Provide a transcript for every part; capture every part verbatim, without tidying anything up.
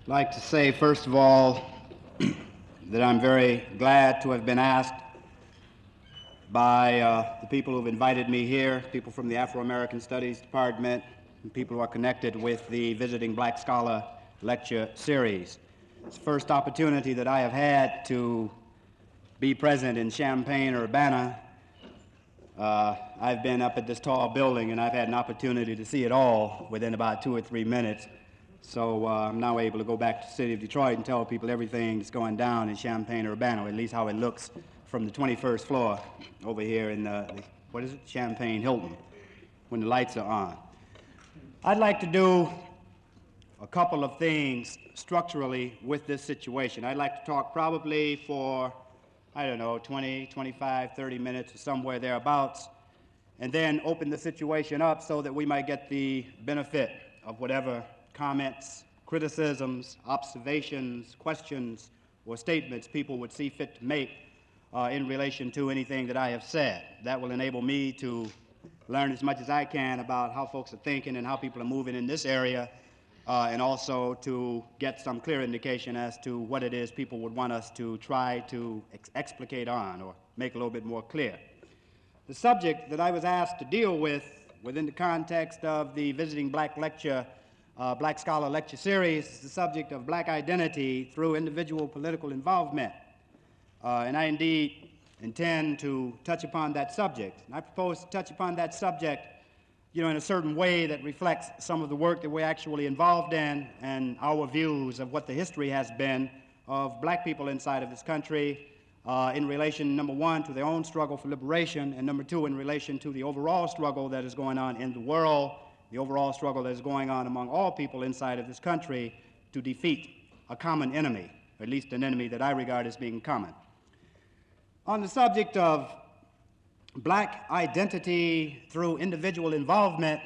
I'd like to say, first of all, that I'm very glad to have been asked by uh, the people who've invited me here, people from the Afro-American Studies Department, and people who are connected with the Visiting Black Scholar Lecture Series. It's the first opportunity that I have had to be present in Champaign-Urbana. Uh, I've been up at this tall building, and I've had an opportunity to see it all within about two or three minutes. So uh, I'm now able to go back to the city of Detroit and tell people everything that's going down in Champaign-Urbana, or at least how it looks from the twenty-first floor over here in, uh, the, what is it, Champaign Hilton, when the lights are on. I'd like to do a couple of things structurally with this situation. I'd like to talk probably for, I don't know, twenty, twenty-five, thirty minutes or somewhere thereabouts, and then open the situation up so that we might get the benefit of whatever comments, criticisms, observations, questions, or statements people would see fit to make uh, in relation to anything that I have said. That will enable me to learn as much as I can about how folks are thinking and how people are moving in this area, uh, and also to get some clear indication as to what it is people would want us to try to ex explicate on or make a little bit more clear. The subject that I was asked to deal with within the context of the Visiting Black Lecture Uh, Black Scholar Lecture Series is the subject of black identity through individual political involvement. Uh, and I indeed intend to touch upon that subject. And I propose to touch upon that subject, you know, in a certain way that reflects some of the work that we're actually involved in and our views of what the history has been of black people inside of this country uh, in relation, number one, to their own struggle for liberation, and number two, in relation to the overall struggle that is going on in the world, the overall struggle that is going on among all people inside of this country to defeat a common enemy, or at least an enemy that I regard as being common. On the subject of black identity through individual involvement,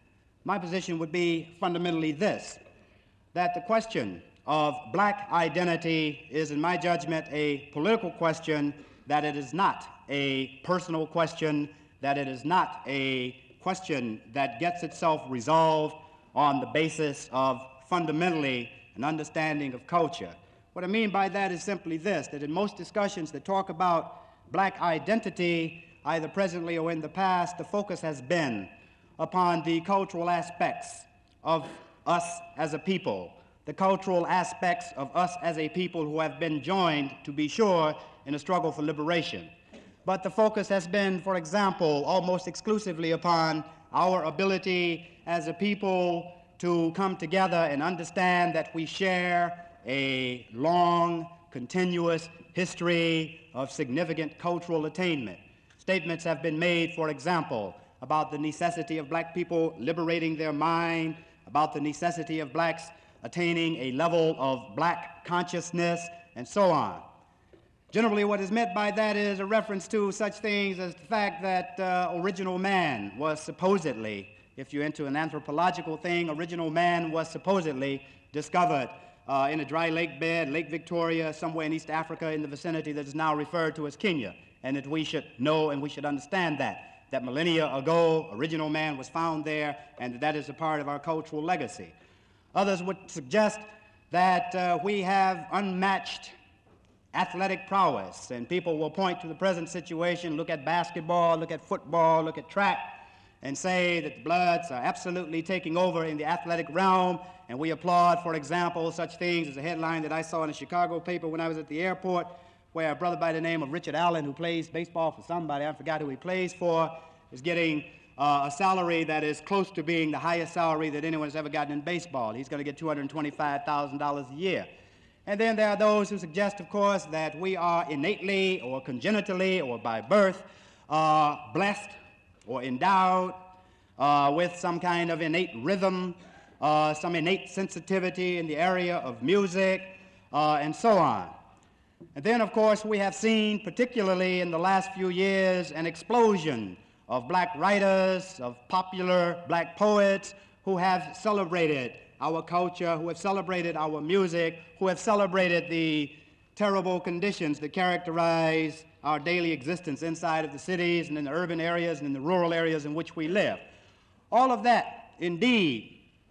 my position would be fundamentally this, that the question of black identity is, in my judgment, a political question, that it is not a personal question, that it is not a question that gets itself resolved on the basis of fundamentally an understanding of culture. What I mean by that is simply this, that in most discussions that talk about black identity, either presently or in the past, the focus has been upon the cultural aspects of us as a people, the cultural aspects of us as a people who have been joined, to be sure, in a struggle for liberation. But the focus has been, for example, almost exclusively upon our ability as a people to come together and understand that we share a long, continuous history of significant cultural attainment. Statements have been made, for example, about the necessity of black people liberating their mind, about the necessity of blacks attaining a level of black consciousness, and so on. Generally, what is meant by that is a reference to such things as the fact that uh, original man was supposedly, if you're into an anthropological thing, original man was supposedly discovered uh, in a dry lake bed, Lake Victoria, somewhere in East Africa in the vicinity that is now referred to as Kenya, and that we should know and we should understand that, that millennia ago, original man was found there, and that that is a part of our cultural legacy. Others would suggest that uh, we have unmatched athletic prowess, and people will point to the present situation, look at basketball, look at football, look at track, and say that the Bloods are absolutely taking over in the athletic realm, and we applaud, for example, such things as a headline that I saw in a Chicago paper when I was at the airport, where a brother by the name of Richard Allen, who plays baseball for somebody, I forgot who he plays for, is getting uh, a salary that is close to being the highest salary that anyone has ever gotten in baseball. He's going to get two hundred twenty-five thousand dollars a year. And then there are those who suggest, of course, that we are innately or congenitally or by birth uh, blessed or endowed uh, with some kind of innate rhythm, uh, some innate sensitivity in the area of music, uh, and so on. And then, of course, we have seen, particularly in the last few years, an explosion of black writers, of popular black poets who have celebrated our culture, who have celebrated our music, who have celebrated the terrible conditions that characterize our daily existence inside of the cities and in the urban areas and in the rural areas in which we live. All of that, indeed,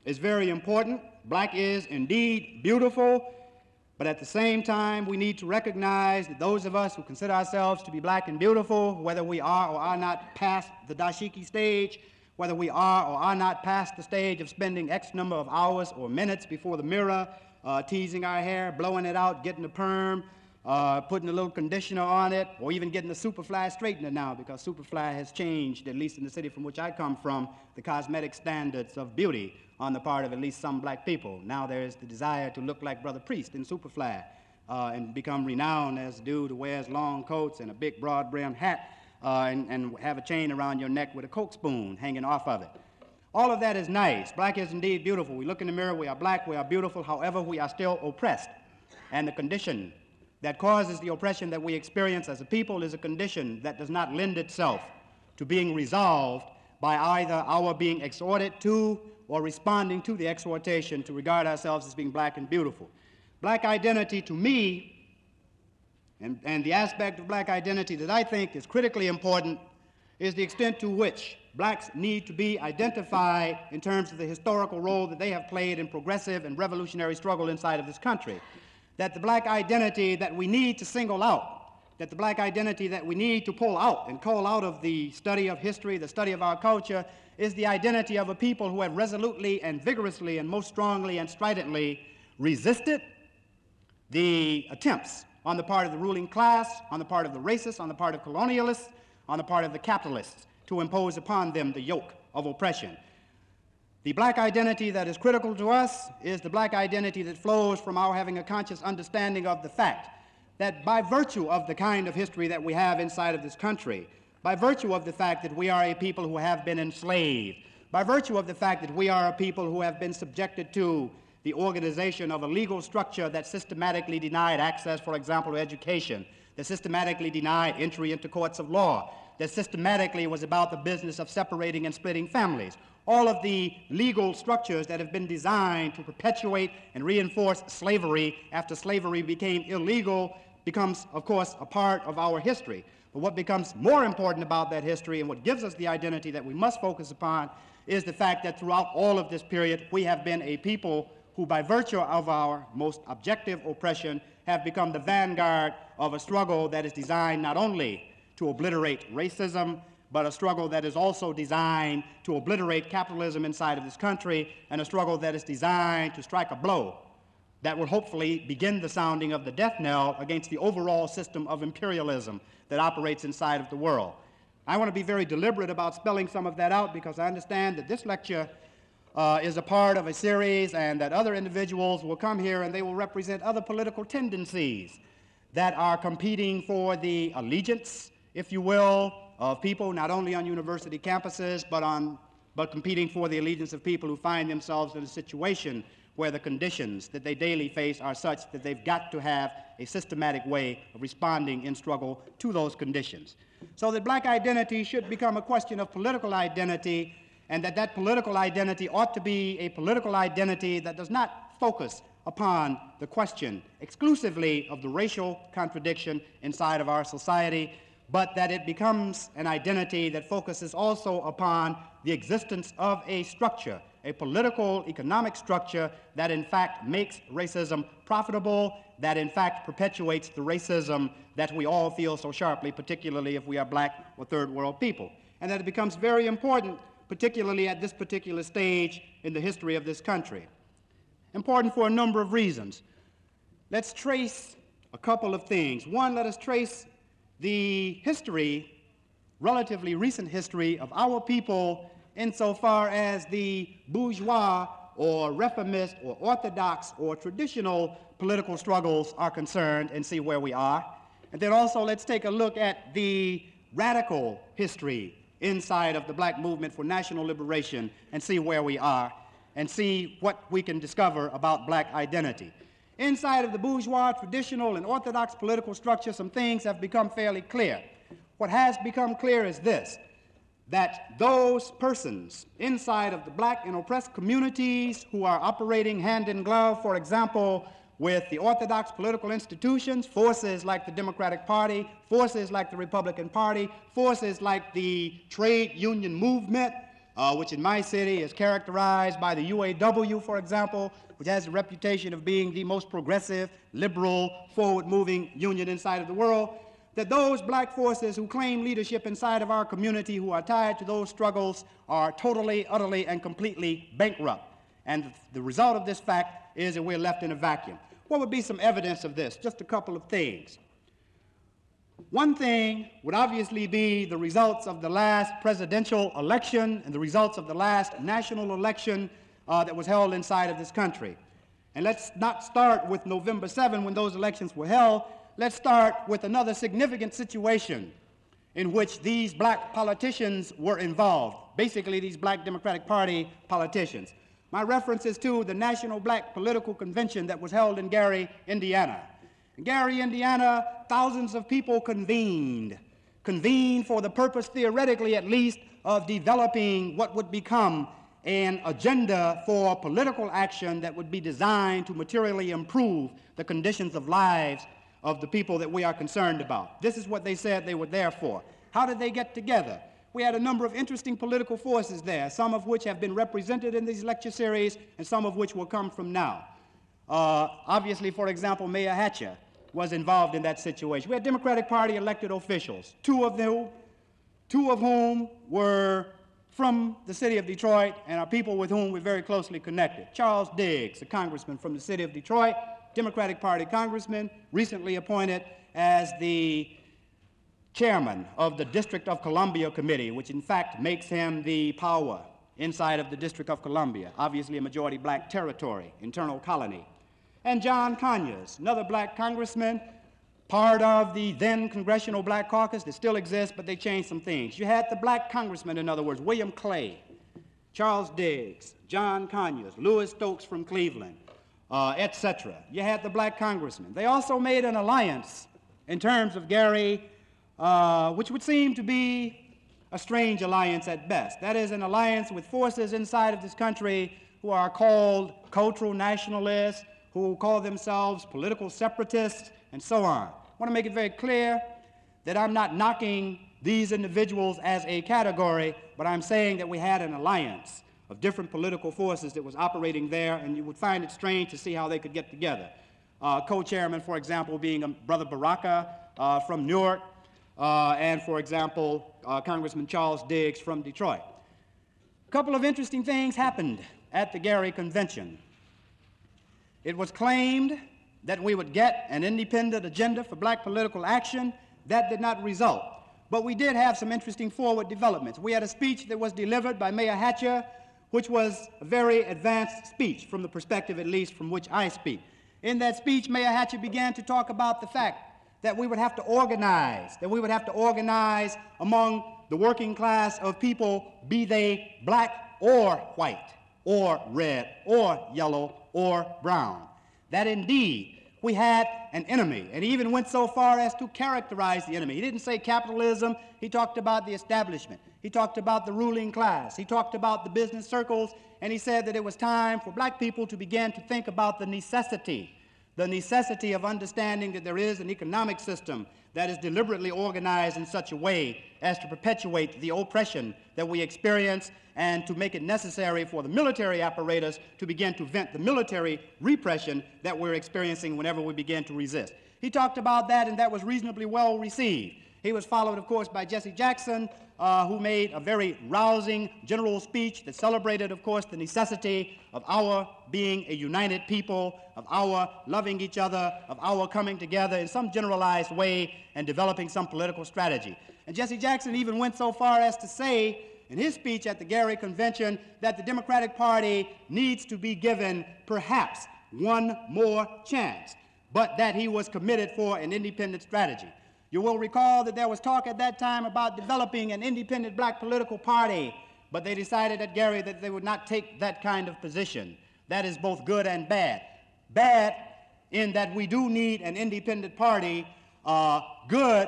is very important. Black is indeed beautiful, but at the same time, we need to recognize that those of us who consider ourselves to be black and beautiful, whether we are or are not past the dashiki stage, whether we are or are not past the stage of spending X number of hours or minutes before the mirror, uh, teasing our hair, blowing it out, getting a perm, uh, putting a little conditioner on it, or even getting a Superfly straightener now, because Superfly has changed, at least in the city from which I come from, the cosmetic standards of beauty on the part of at least some black people. Now there is the desire to look like Brother Priest in Superfly uh, and become renowned as a dude who wears long coats and a big broad-brimmed hat uh, and, and have a chain around your neck with a Coke spoon hanging off of it. All of that is nice. Black is indeed beautiful. We look in the mirror, we are black, we are beautiful. However, we are still oppressed. And the condition that causes the oppression that we experience as a people is a condition that does not lend itself to being resolved by either our being exhorted to or responding to the exhortation to regard ourselves as being black and beautiful. Black identity, to me, and, and the aspect of black identity that I think is critically important, is the extent to which blacks need to be identified in terms of the historical role that they have played in progressive and revolutionary struggle inside of this country. That the black identity that we need to single out, that the black identity that we need to pull out and call out of the study of history, the study of our culture, is the identity of a people who have resolutely and vigorously and most strongly and stridently resisted the attempts on the part of the ruling class, on the part of the racists, on the part of colonialists, on the part of the capitalists, to impose upon them the yoke of oppression. The black identity that is critical to us is the black identity that flows from our having a conscious understanding of the fact that by virtue of the kind of history that we have inside of this country, by virtue of the fact that we are a people who have been enslaved, by virtue of the fact that we are a people who have been subjected to the organization of a legal structure that systematically denied access, for example, to education, that systematically denied entry into courts of law, that systematically was about the business of separating and splitting families. All of the legal structures that have been designed to perpetuate and reinforce slavery after slavery became illegal becomes, of course, a part of our history. But what becomes more important about that history and what gives us the identity that we must focus upon is the fact that throughout all of this period, we have been a people who, by virtue of our most objective oppression, have become the vanguard of a struggle that is designed not only to obliterate racism, but a struggle that is also designed to obliterate capitalism inside of this country, and a struggle that is designed to strike a blow that will hopefully begin the sounding of the death knell against the overall system of imperialism that operates inside of the world. I want to be very deliberate about spelling some of that out because I understand that this lecture uh, is a part of a series and that other individuals will come here and they will represent other political tendencies that are competing for the allegiance, if you will, of people not only on university campuses but on but competing for the allegiance of people who find themselves in a situation where the conditions that they daily face are such that they've got to have a systematic way of responding in struggle to those conditions. So that black identity should become a question of political identity, and that that political identity ought to be a political identity that does not focus upon the question exclusively of the racial contradiction inside of our society, but that it becomes an identity that focuses also upon the existence of a structure, a political, economic structure that in fact makes racism profitable, that in fact perpetuates the racism that we all feel so sharply, particularly if we are black or third world people. And that it becomes very important, particularly at this particular stage in the history of this country. Important for a number of reasons. Let's trace a couple of things. One, let us trace the history, relatively recent history, of our people insofar as the bourgeois or reformist or orthodox or traditional political struggles are concerned and see where we are. And then also let's take a look at the radical history inside of the black movement for national liberation and see where we are and see what we can discover about black identity. Inside of the bourgeois, traditional, and orthodox political structure, some things have become fairly clear. What has become clear is this, that those persons inside of the black and oppressed communities who are operating hand in glove, for example, with the orthodox political institutions, forces like the Democratic Party, forces like the Republican Party, forces like the trade union movement, uh, which in my city is characterized by the U A W, for example, which has a reputation of being the most progressive, liberal, forward-moving union inside of the world, that those black forces who claim leadership inside of our community, who are tied to those struggles, are totally, utterly, and completely bankrupt. And the result of this fact is that we're left in a vacuum. What would be some evidence of this? Just a couple of things. One thing would obviously be the results of the last presidential election and the results of the last national election uh, that was held inside of this country. And let's not start with November seventh when those elections were held. Let's start with another significant situation in which these black politicians were involved, basically these black Democratic Party politicians. My reference is to the National Black Political Convention that was held in Gary, Indiana. In Gary, Indiana, thousands of people convened, convened for the purpose, theoretically at least, of developing what would become an agenda for political action that would be designed to materially improve the conditions of lives of the people that we are concerned about. This is what they said they were there for. How did they get together? We had a number of interesting political forces there, some of which have been represented in these lecture series and some of which will come from now. Uh, obviously, for example, Mayor Hatcher was involved in that situation. We had Democratic Party elected officials, two of them, two of whom were from the city of Detroit and are people with whom we're very closely connected. Charles Diggs, a congressman from the city of Detroit, Democratic Party congressman, recently appointed as the chairman of the District of Columbia Committee, which in fact makes him the power inside of the District of Columbia, obviously a majority black territory, internal colony. And John Conyers, another black congressman, part of the then Congressional Black Caucus that still exists, but they changed some things. You had the black congressmen, in other words, William Clay, Charles Diggs, John Conyers, Louis Stokes from Cleveland, uh, et cetera. You had the black congressmen. They also made an alliance in terms of Gary, uh, which would seem to be a strange alliance at best. That is an alliance with forces inside of this country who are called cultural nationalists, who call themselves political separatists, and so on. I want to make it very clear that I'm not knocking these individuals as a category, but I'm saying that we had an alliance of different political forces that was operating there, and you would find it strange to see how they could get together. Uh, co-chairman, for example, being um, Brother Baraka uh, from Newark, uh, and, for example, uh, Congressman Charles Diggs from Detroit. A couple of interesting things happened at the Gary Convention. It was claimed that we would get an independent agenda for black political action. That did not result. But we did have some interesting forward developments. We had a speech that was delivered by Mayor Hatcher, which was a very advanced speech from the perspective, at least, from which I speak. In that speech, Mayor Hatcher began to talk about the fact that we would have to organize, that we would have to organize among the working class of people, be they black or white, or red, or yellow, or brown. That indeed we had an enemy, and he even went so far as to characterize the enemy. He didn't say capitalism, he talked about the establishment. He talked about the ruling class. He talked about the business circles, and he said that it was time for black people to begin to think about the necessity, the necessity of understanding that there is an economic system that is deliberately organized in such a way as to perpetuate the oppression that we experience and to make it necessary for the military apparatus to begin to vent the military repression that we're experiencing whenever we begin to resist. He talked about that, and that was reasonably well received. He was followed, of course, by Jesse Jackson, uh, who made a very rousing general speech that celebrated, of course, the necessity of our being a united people, of our loving each other, of our coming together in some generalized way and developing some political strategy. And Jesse Jackson even went so far as to say in his speech at the Gary Convention that the Democratic Party needs to be given perhaps one more chance, but that he was committed for an independent strategy. You will recall that there was talk at that time about developing an independent black political party, but they decided at Gary that they would not take that kind of position. That is both good and bad. Bad in that we do need an independent party, uh, good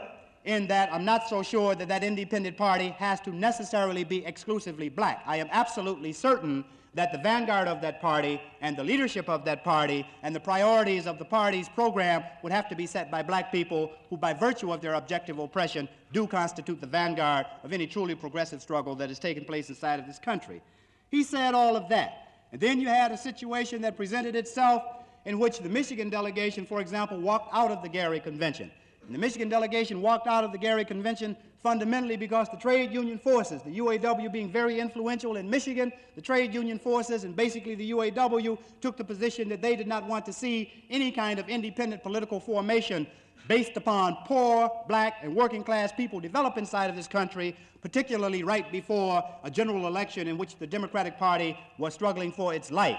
in that I'm not so sure that that independent party has to necessarily be exclusively black. I am absolutely certain that the vanguard of that party and the leadership of that party and the priorities of the party's program would have to be set by black people who, by virtue of their objective oppression, do constitute the vanguard of any truly progressive struggle that has taken place inside of this country. He said all of that. And then you had a situation that presented itself in which the Michigan delegation, for example, walked out of the Gary Convention. And the Michigan delegation walked out of the Gary Convention fundamentally because the trade union forces, the U A W being very influential in Michigan, the trade union forces and basically the U A W took the position that they did not want to see any kind of independent political formation based upon poor, black, and working class people develop inside of this country, particularly right before a general election in which the Democratic Party was struggling for its life.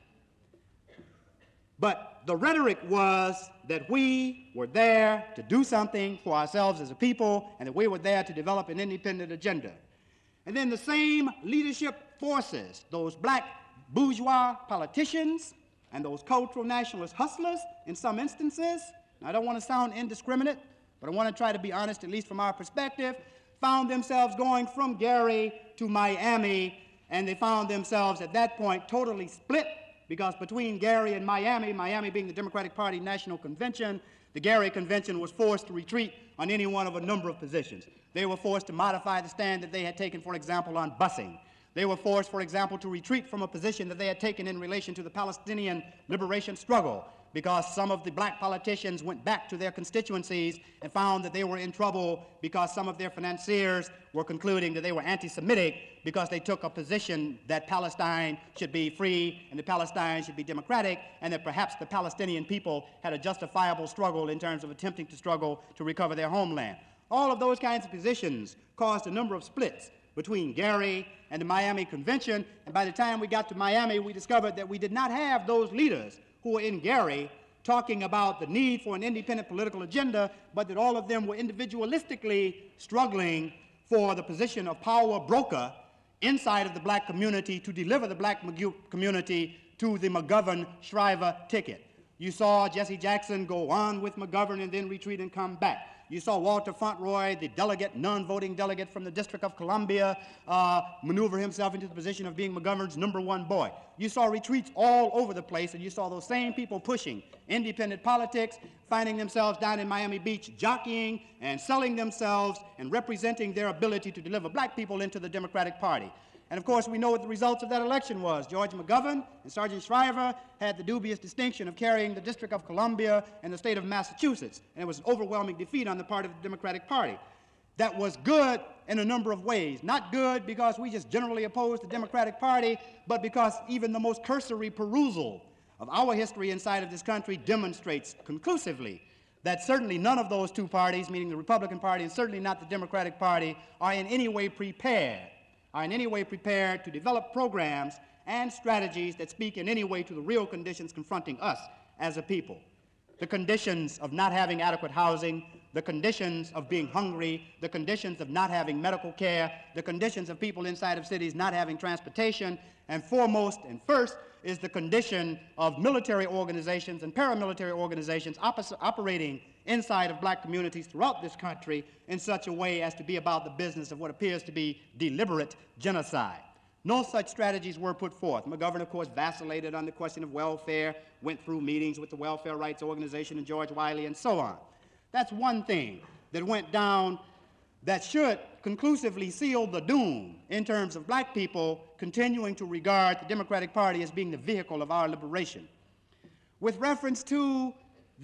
But the rhetoric was that we were there to do something for ourselves as a people and that we were there to develop an independent agenda. And then the same leadership forces, those black bourgeois politicians and those cultural nationalist hustlers in some instances, and I don't want to sound indiscriminate, but I want to try to be honest, at least from our perspective, found themselves going from Gary to Miami, and they found themselves at that point totally split, because between Gary and Miami, Miami being the Democratic Party National Convention, the Gary Convention was forced to retreat on any one of a number of positions. They were forced to modify the stand that they had taken, for example, on busing. They were forced, for example, to retreat from a position that they had taken in relation to the Palestinian liberation struggle, because some of the black politicians went back to their constituencies and found that they were in trouble because some of their financiers were concluding that they were anti-Semitic because they took a position that Palestine should be free and that Palestine should be democratic, and that perhaps the Palestinian people had a justifiable struggle in terms of attempting to struggle to recover their homeland. All of those kinds of positions caused a number of splits between Gary and the Miami Convention, and by the time we got to Miami, we discovered that we did not have those leaders who were in Gary talking about the need for an independent political agenda, but that all of them were individualistically struggling for the position of power broker inside of the black community to deliver the black community to the McGovern-Shriver ticket. You saw Jesse Jackson go on with McGovern and then retreat and come back. You saw Walter Fauntroy, the delegate, non-voting delegate from the District of Columbia, uh, maneuver himself into the position of being McGovern's number one boy. You saw retreats all over the place, and you saw those same people pushing independent politics, finding themselves down in Miami Beach jockeying and selling themselves and representing their ability to deliver black people into the Democratic Party. And of course, we know what the results of that election was. George McGovern and Sergeant Shriver had the dubious distinction of carrying the District of Columbia and the state of Massachusetts, and it was an overwhelming defeat on the part of the Democratic Party. That was good in a number of ways. Not good because we just generally oppose the Democratic Party, but because even the most cursory perusal of our history inside of this country demonstrates conclusively that certainly none of those two parties, meaning the Republican Party and certainly not the Democratic Party, are in any way prepared are in any way prepared to develop programs and strategies that speak in any way to the real conditions confronting us as a people. The conditions of not having adequate housing, the conditions of being hungry, the conditions of not having medical care, the conditions of people inside of cities not having transportation, and foremost and first is the condition of military organizations and paramilitary organizations operating inside of black communities throughout this country in such a way as to be about the business of what appears to be deliberate genocide. No such strategies were put forth. McGovern, of course, vacillated on the question of welfare, went through meetings with the Welfare Rights Organization and George Wiley and so on. That's one thing that went down that should conclusively seal the doom in terms of black people continuing to regard the Democratic Party as being the vehicle of our liberation. With reference to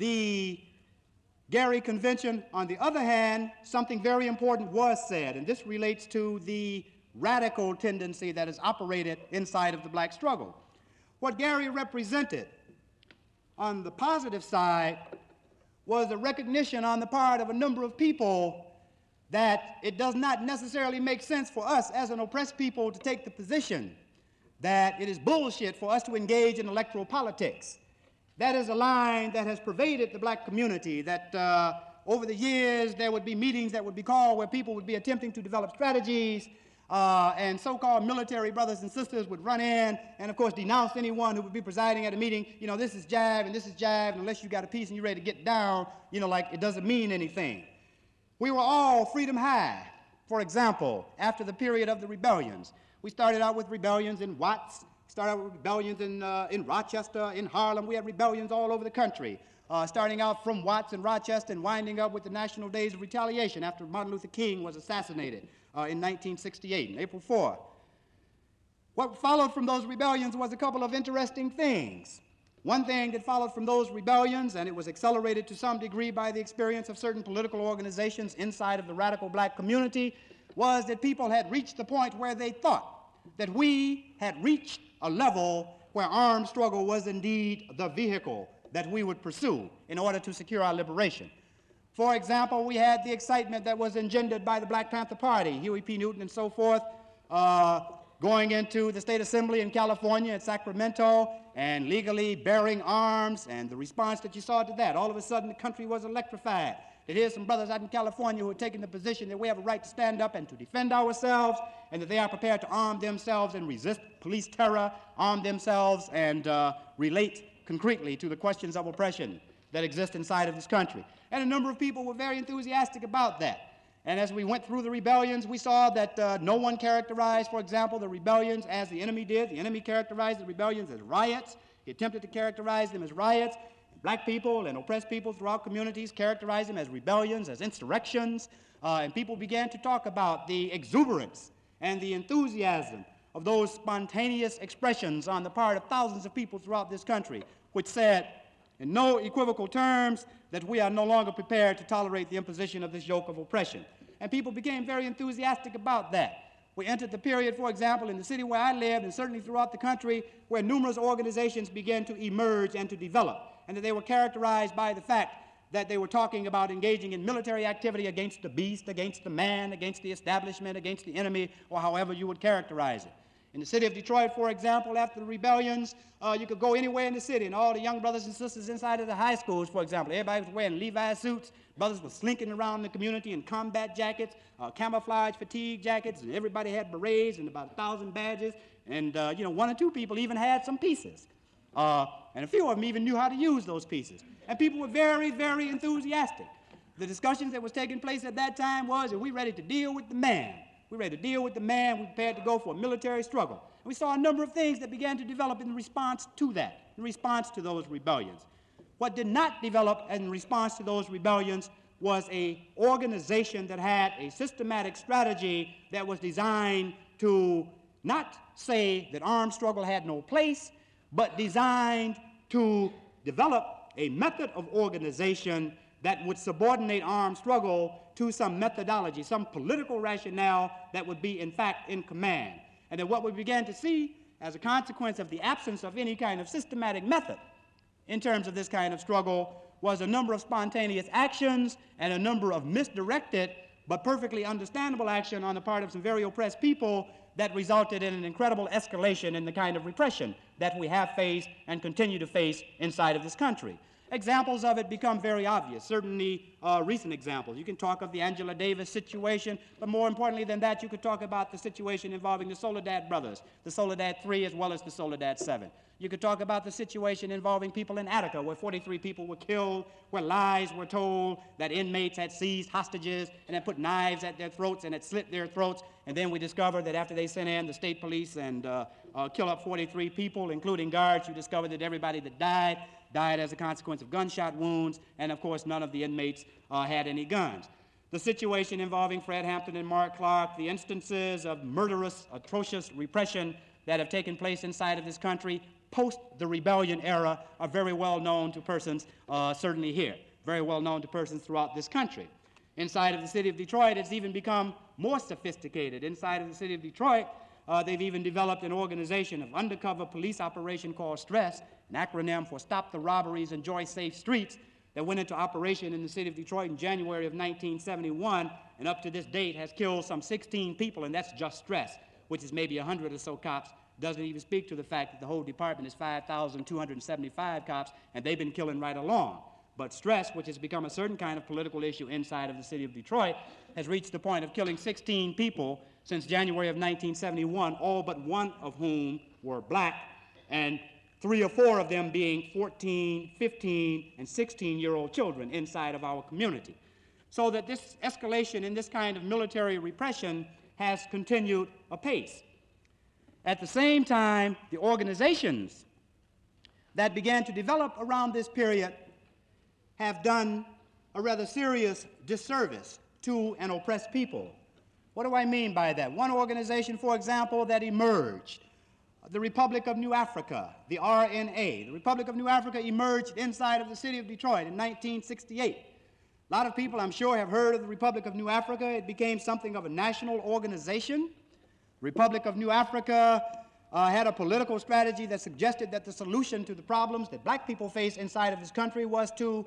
the Gary Convention, on the other hand, something very important was said, and this relates to the radical tendency that has operated inside of the black struggle. What Gary represented on the positive side was a recognition on the part of a number of people that it does not necessarily make sense for us as an oppressed people to take the position that it is bullshit for us to engage in electoral politics. That is a line that has pervaded the black community, that uh, over the years there would be meetings that would be called where people would be attempting to develop strategies, uh, and so-called military brothers and sisters would run in and, of course, denounce anyone who would be presiding at a meeting. You know, this is jive and this is jive, and unless you got a piece and you're ready to get down, you know, like it doesn't mean anything. We were all freedom high. For example, after the period of the rebellions, we started out with rebellions in Watts, started out with rebellions in, uh, in Rochester, in Harlem. We had rebellions all over the country, uh, starting out from Watts and Rochester and winding up with the National Days of Retaliation after Martin Luther King was assassinated uh, in nineteen sixty-eight, April fourth. What followed from those rebellions was a couple of interesting things. One thing that followed from those rebellions, and it was accelerated to some degree by the experience of certain political organizations inside of the radical black community, was that people had reached the point where they thought that we had reached a level where armed struggle was indeed the vehicle that we would pursue in order to secure our liberation. For example, we had the excitement that was engendered by the Black Panther Party, Huey P. Newton and so forth, uh, going into the state assembly in California at Sacramento and legally bearing arms, and the response that you saw to that. All of a sudden, the country was electrified. That here's some brothers out in California who are taking the position that we have a right to stand up and to defend ourselves, and that they are prepared to arm themselves and resist police terror, arm themselves and uh, relate concretely to the questions of oppression that exist inside of this country. And a number of people were very enthusiastic about that. And as we went through the rebellions, we saw that uh, no one characterized, for example, the rebellions as the enemy did. The enemy characterized the rebellions as riots. He attempted to characterize them as riots. Black people and oppressed people throughout communities characterized them as rebellions, as insurrections. Uh, and people began to talk about the exuberance and the enthusiasm of those spontaneous expressions on the part of thousands of people throughout this country, which said, in no equivocal terms, that we are no longer prepared to tolerate the imposition of this yoke of oppression. And people became very enthusiastic about that. We entered the period, for example, in the city where I lived, and certainly throughout the country, where numerous organizations began to emerge and to develop, and that they were characterized by the fact that they were talking about engaging in military activity against the beast, against the man, against the establishment, against the enemy, or however you would characterize it. In the city of Detroit, for example, after the rebellions, uh, you could go anywhere in the city, and all the young brothers and sisters inside of the high schools, for example, everybody was wearing Levi suits. Brothers were slinking around the community in combat jackets, uh, camouflage fatigue jackets, and everybody had berets and about a thousand badges, and uh, you know, one or two people even had some pieces. Uh, and a few of them even knew how to use those pieces. And people were very, very enthusiastic. The discussions that was taking place at that time was, are we ready to deal with the man? We're ready to deal with the man. We're prepared to go for a military struggle. And we saw a number of things that began to develop in response to that, in response to those rebellions. What did not develop in response to those rebellions was an organization that had a systematic strategy that was designed to not say that armed struggle had no place, but designed to develop a method of organization that would subordinate armed struggle to some methodology, some political rationale that would be, in fact, in command. And then what we began to see as a consequence of the absence of any kind of systematic method in terms of this kind of struggle was a number of spontaneous actions and a number of misdirected but perfectly understandable action on the part of some very oppressed people that resulted in an incredible escalation in the kind of repression that we have faced and continue to face inside of this country. Examples of it become very obvious, certainly uh, recent examples. You can talk of the Angela Davis situation, but more importantly than that, you could talk about the situation involving the Soledad brothers, the Soledad three as well as the Soledad seven. You could talk about the situation involving people in Attica, where forty-three people were killed, where lies were told that inmates had seized hostages and had put knives at their throats and had slit their throats. And then we discovered that after they sent in the state police and uh, uh, killed up forty-three people, including guards, you discovered that everybody that died died as a consequence of gunshot wounds, and of course none of the inmates uh, had any guns. The situation involving Fred Hampton and Mark Clark, the instances of murderous, atrocious repression that have taken place inside of this country post the rebellion era are very well known to persons, uh, certainly here, very well known to persons throughout this country. Inside of the city of Detroit, it's even become more sophisticated. Inside of the city of Detroit, uh, they've even developed an organization of undercover police operation called STRESS, an acronym for Stop the Robberies, Enjoy Safe Streets, that went into operation in the city of Detroit in January of nineteen seventy-one, and up to this date has killed some sixteen people, and that's just STRESS, which is maybe one hundred or so cops. Doesn't even speak to the fact that the whole department is five thousand two hundred seventy-five cops, and they've been killing right along. But STRESS, which has become a certain kind of political issue inside of the city of Detroit, has reached the point of killing sixteen people since January of nineteen seventy-one, all but one of whom were black, and three or four of them being fourteen, fifteen, and sixteen-year-old children inside of our community. So that this escalation in this kind of military repression has continued apace. At the same time, the organizations that began to develop around this period have done a rather serious disservice to an oppressed people. What do I mean by that? One organization, for example, that emerged, the Republic of New Africa, the R N A. The Republic of New Africa emerged inside of the city of Detroit in nineteen sixty-eight. A lot of people, I'm sure, have heard of the Republic of New Africa. It became something of a national organization. The Republic of New Africa uh, had a political strategy that suggested that the solution to the problems that black people face inside of this country was to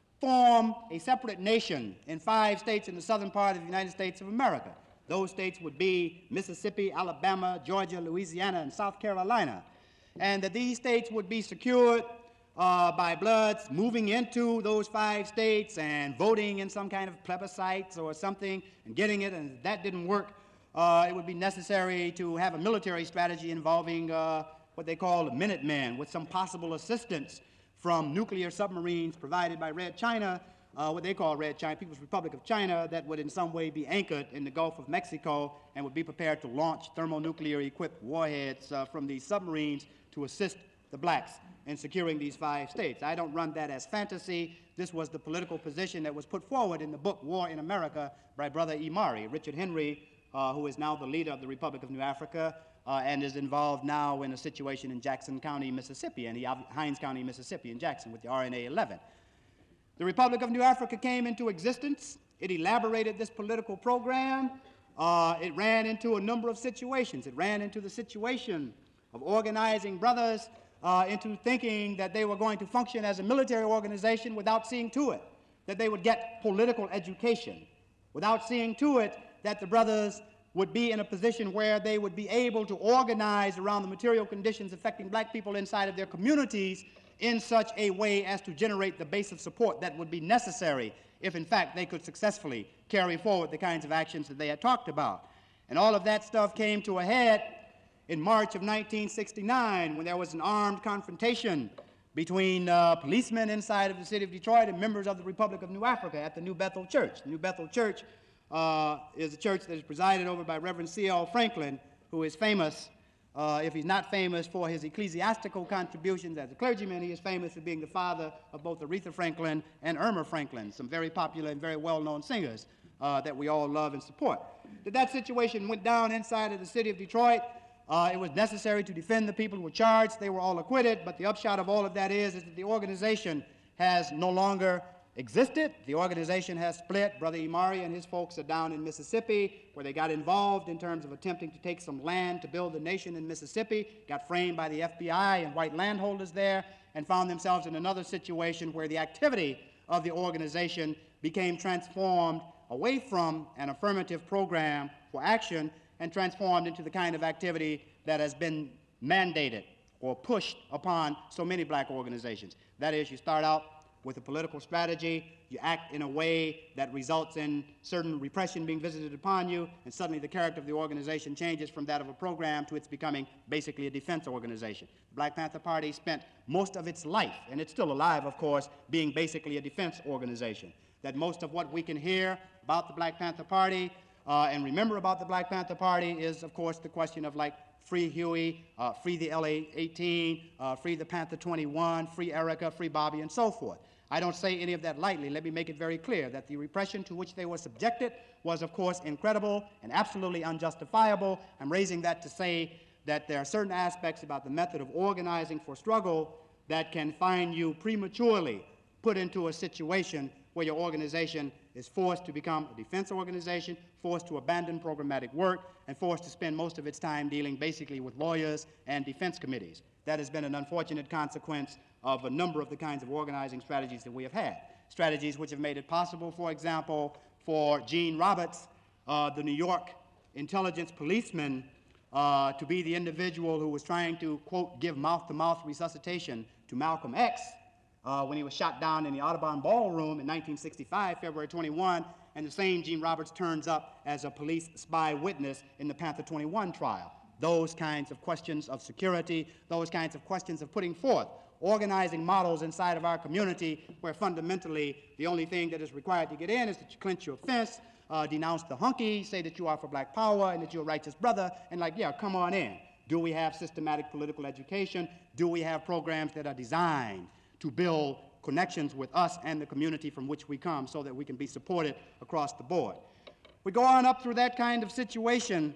form a separate nation in five states in the southern part of the United States of America. Those states would be Mississippi, Alabama, Georgia, Louisiana, and South Carolina. And that these states would be secured uh, by bloods moving into those five states and voting in some kind of plebiscites or something and getting it, and if that didn't work, uh, it would be necessary to have a military strategy involving uh, what they call Minutemen, with some possible assistance from nuclear submarines provided by Red China, uh, what they call Red China, People's Republic of China, that would in some way be anchored in the Gulf of Mexico and would be prepared to launch thermonuclear-equipped warheads uh, from these submarines to assist the blacks in securing these five states. I don't run that as fantasy. This was the political position that was put forward in the book War in America by Brother Imari. Richard Henry, uh, who is now the leader of the Republic of New Africa, Uh, and is involved now in a situation in Jackson County, Mississippi, and he, Hines County, Mississippi, in Jackson with the R N A eleven. The Republic of New Africa came into existence. It elaborated this political program. Uh, it ran into a number of situations. It ran into the situation of organizing brothers uh, into thinking that they were going to function as a military organization without seeing to it that they would get political education, without seeing to it that the brothers would be in a position where they would be able to organize around the material conditions affecting black people inside of their communities in such a way as to generate the base of support that would be necessary if, in fact, they could successfully carry forward the kinds of actions that they had talked about. And all of that stuff came to a head in March of nineteen sixty-nine when there was an armed confrontation between uh, policemen inside of the city of Detroit and members of the Republic of New Africa at the New Bethel Church. The New Bethel Church Uh, is a church that is presided over by Reverend C L Franklin, who is famous, uh, if he's not famous for his ecclesiastical contributions as a clergyman, he is famous for being the father of both Aretha Franklin and Irma Franklin, some very popular and very well-known singers uh, that we all love and support. That that situation went down inside of the city of Detroit. Uh, it was necessary to defend the people who were charged. They were all acquitted, but the upshot of all of that is, is that the organization has no longer existed. The organization has split. Brother Imari and his folks are down in Mississippi, where they got involved in terms of attempting to take some land to build a nation in Mississippi, got framed by the F B I and white landholders there, and found themselves in another situation where the activity of the organization became transformed away from an affirmative program for action and transformed into the kind of activity that has been mandated or pushed upon so many black organizations. That is, you start out with a political strategy, you act in a way that results in certain repression being visited upon you, and suddenly the character of the organization changes from that of a program to its becoming basically a defense organization. The Black Panther Party spent most of its life, and it's still alive, of course, being basically a defense organization. That most of what we can hear about the Black Panther Party uh, and remember about the Black Panther Party is, of course, the question of, like, free Huey, uh, free the L A eighteen, uh, free the Panther twenty-one, free Erica, free Bobby, and so forth. I don't say any of that lightly. Let me make it very clear that the repression to which they were subjected was, of course, incredible and absolutely unjustifiable. I'm raising that to say that there are certain aspects about the method of organizing for struggle that can find you prematurely put into a situation where your organization is forced to become a defense organization, forced to abandon programmatic work, and forced to spend most of its time dealing basically with lawyers and defense committees. That has been an unfortunate consequence of a number of the kinds of organizing strategies that we have had. Strategies which have made it possible, for example, for Gene Roberts, uh, the New York intelligence policeman, uh, to be the individual who was trying to, quote, give mouth-to-mouth resuscitation to Malcolm X uh, when he was shot down in the Audubon Ballroom in nineteen sixty-five, February twenty-first, and the same Gene Roberts turns up as a police spy witness in the Panther twenty-one trial. those kinds of questions of security, those kinds of questions of putting forth organizing models inside of our community where fundamentally the only thing that is required to get in is that you clench your fist, uh, denounce the hunky, say that you are for black power and that you're a righteous brother, and like, yeah, come on in. Do we have systematic political education? Do we have programs that are designed to build connections with us and the community from which we come so that we can be supported across the board? We go on up through that kind of situation,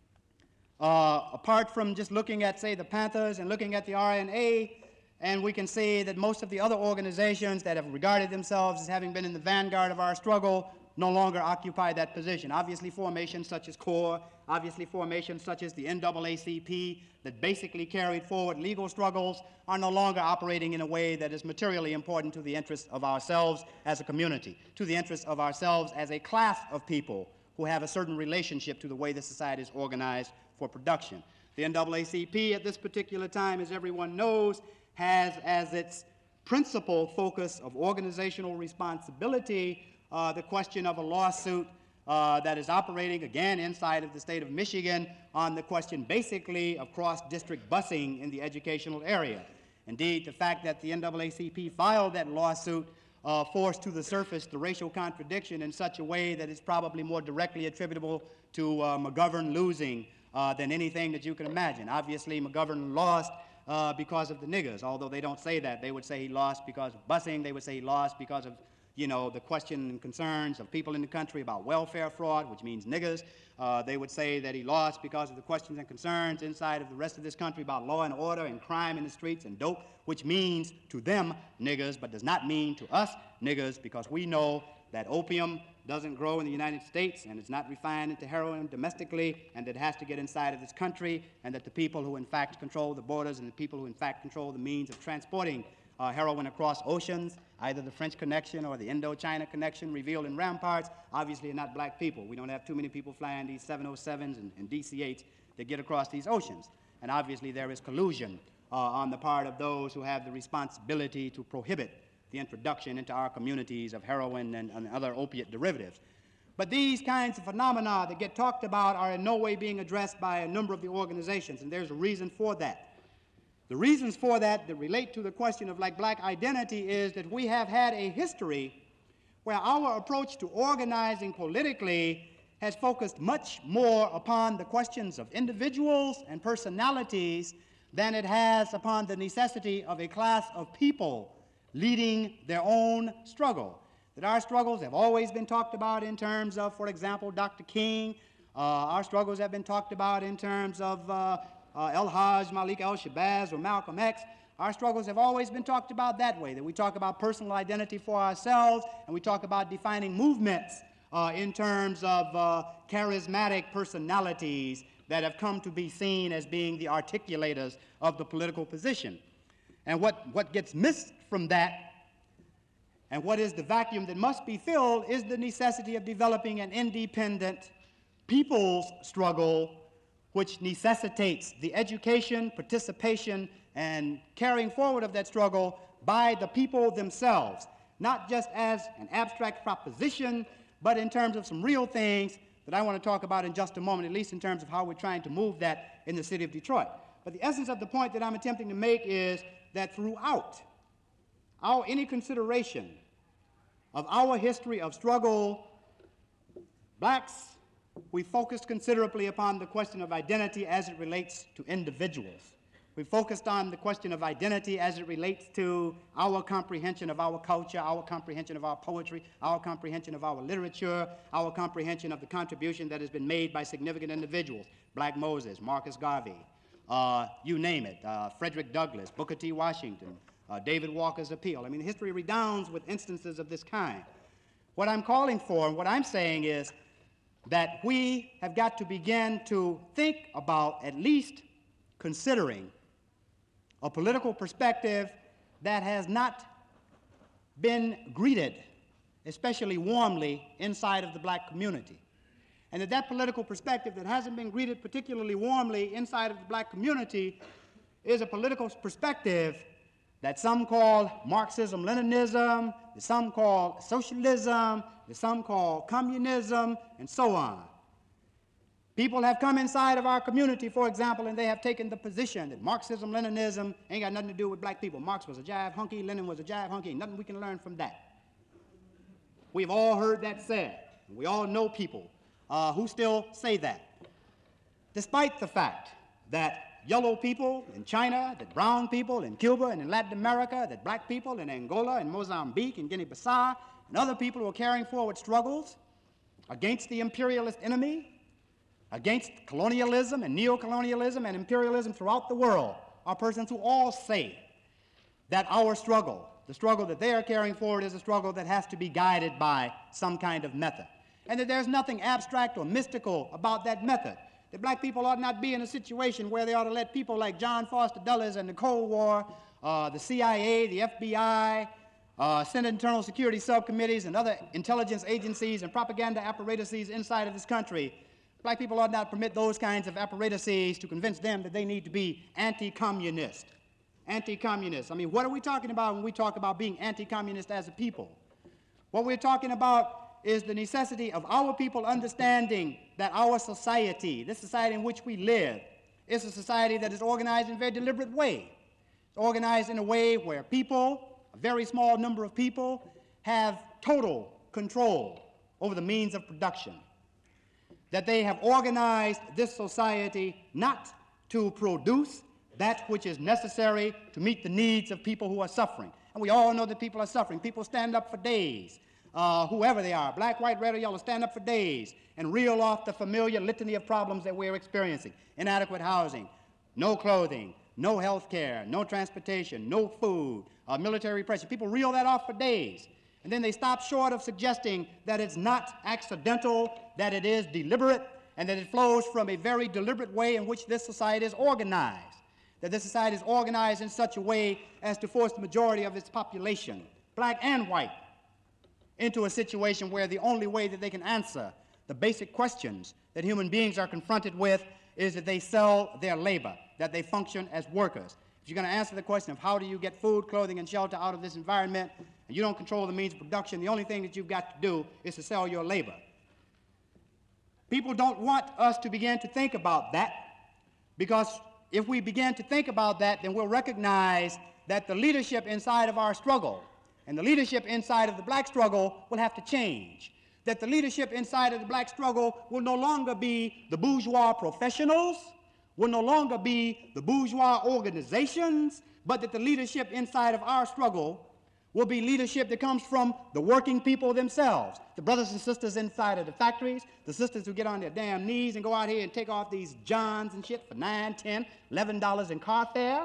uh, apart from just looking at, say, the Panthers and looking at the R N A, and we can see that most of the other organizations that have regarded themselves as having been in the vanguard of our struggle no longer occupy that position. Obviously, formations such as CORE, obviously formations such as the N double A C P that basically carried forward legal struggles are no longer operating in a way that is materially important to the interests of ourselves as a community, to the interests of ourselves as a class of people who have a certain relationship to the way the society is organized for production. The N double A C P at this particular time, as everyone knows, has as its principal focus of organizational responsibility uh, the question of a lawsuit uh, that is operating again inside of the state of Michigan on the question basically of cross-district busing in the educational area. Indeed, the fact that the N double A C P filed that lawsuit uh, forced to the surface the racial contradiction in such a way that it's probably more directly attributable to uh, McGovern losing uh, than anything that you can imagine. Obviously, McGovern lost Uh, because of the niggers, although they don't say that. They would say he lost because of busing. They would say he lost because of, you know, the question and concerns of people in the country about welfare fraud, which means niggers. Uh, they would say that he lost because of the questions and concerns inside of the rest of this country about law and order and crime in the streets and dope, which means to them niggers, but does not mean to us niggers, because we know that opium doesn't grow in the United States and it's not refined into heroin domestically, and that it has to get inside of this country, and that the people who in fact control the borders and the people who in fact control the means of transporting uh, heroin across oceans, either the French connection or the Indochina connection revealed in Ramparts, obviously are not black people. We don't have too many people flying these seven oh sevens and, and D C eights that get across these oceans. And obviously there is collusion uh, on the part of those who have the responsibility to prohibit the introduction into our communities of heroin and, and other opiate derivatives. But these kinds of phenomena that get talked about are in no way being addressed by a number of the organizations, and there's a reason for that. The reasons for that that relate to the question of like black identity is that we have had a history where our approach to organizing politically has focused much more upon the questions of individuals and personalities than it has upon the necessity of a class of people leading their own struggle. That our struggles have always been talked about in terms of, for example, Doctor King. Uh, our struggles have been talked about in terms of uh, uh, El-Hajj, Malik El-Shabazz, or Malcolm X. Our struggles have always been talked about that way, that we talk about personal identity for ourselves, and we talk about defining movements uh, in terms of uh, charismatic personalities that have come to be seen as being the articulators of the political position. And what, what gets missed from that, and what is the vacuum that must be filled, is the necessity of developing an independent people's struggle which necessitates the education, participation, and carrying forward of that struggle by the people themselves, not just as an abstract proposition, but in terms of some real things that I want to talk about in just a moment, at least in terms of how we're trying to move that in the city of Detroit. But the essence of the point that I'm attempting to make is that throughout our any consideration of our history of struggle, blacks, we focused considerably upon the question of identity as it relates to individuals. We focused on the question of identity as it relates to our comprehension of our culture, our comprehension of our poetry, our comprehension of our literature, our comprehension of the contribution that has been made by significant individuals, Black Moses, Marcus Garvey, uh, you name it, uh, Frederick Douglass, Booker T. Washington, uh, David Walker's Appeal. I mean, history redounds with instances of this kind. What I'm calling for and what I'm saying is that we have got to begin to think about at least considering a political perspective that has not been greeted, especially warmly, inside of the black community. And that that political perspective that hasn't been greeted particularly warmly inside of the black community is a political perspective that some call Marxism-Leninism, that some call socialism, that some call communism, and so on. People have come inside of our community, for example, and they have taken the position that Marxism, Leninism ain't got nothing to do with black people. Marx was a jive hunky, Lenin was a jive hunky, nothing we can learn from that. We've all heard that said. We all know people uh, who still say that. Despite the fact that yellow people in China, that brown people in Cuba and in Latin America, that black people in Angola and Mozambique and Guinea-Bissau and other people who are carrying forward struggles against the imperialist enemy, against colonialism and neocolonialism and imperialism throughout the world, are persons who all say that our struggle, the struggle that they are carrying forward, is a struggle that has to be guided by some kind of method, and that there's nothing abstract or mystical about that method, that black people ought not be in a situation where they ought to let people like John Foster Dulles and the Cold War, uh, the C I A, the F B I, uh, Senate Internal Security Subcommittees, and other intelligence agencies and propaganda apparatuses inside of this country. Black people ought not permit those kinds of apparatuses to convince them that they need to be anti-communist. Anti-communist. I mean, what are we talking about when we talk about being anti-communist as a people? What we're talking about is the necessity of our people understanding that our society, this society in which we live, is a society that is organized in a very deliberate way. It's organized in a way where people, a very small number of people, have total control over the means of production. That they have organized this society not to produce that which is necessary to meet the needs of people who are suffering. And we all know that people are suffering. People stand up for days, uh, whoever they are, black, white, red, or yellow, stand up for days and reel off the familiar litany of problems that we're experiencing. Inadequate housing, no clothing, no health care, no transportation, no food, uh, military repression. People reel that off for days. And then they stop short of suggesting that it's not accidental, that it is deliberate, and that it flows from a very deliberate way in which this society is organized. That this society is organized in such a way as to force the majority of its population, black and white, into a situation where the only way that they can answer the basic questions that human beings are confronted with is that they sell their labor, that they function as workers. If you're going to answer the question of how do you get food, clothing, and shelter out of this environment, and you don't control the means of production, the only thing that you've got to do is to sell your labor. People don't want us to begin to think about that, because if we begin to think about that, then we'll recognize that the leadership inside of our struggle and the leadership inside of the black struggle will have to change. That the leadership inside of the black struggle will no longer be the bourgeois professionals, will no longer be the bourgeois organizations, but that the leadership inside of our struggle will be leadership that comes from the working people themselves, the brothers and sisters inside of the factories, the sisters who get on their damn knees and go out here and take off these johns and shit for nine, ten, eleven dollars in car fare,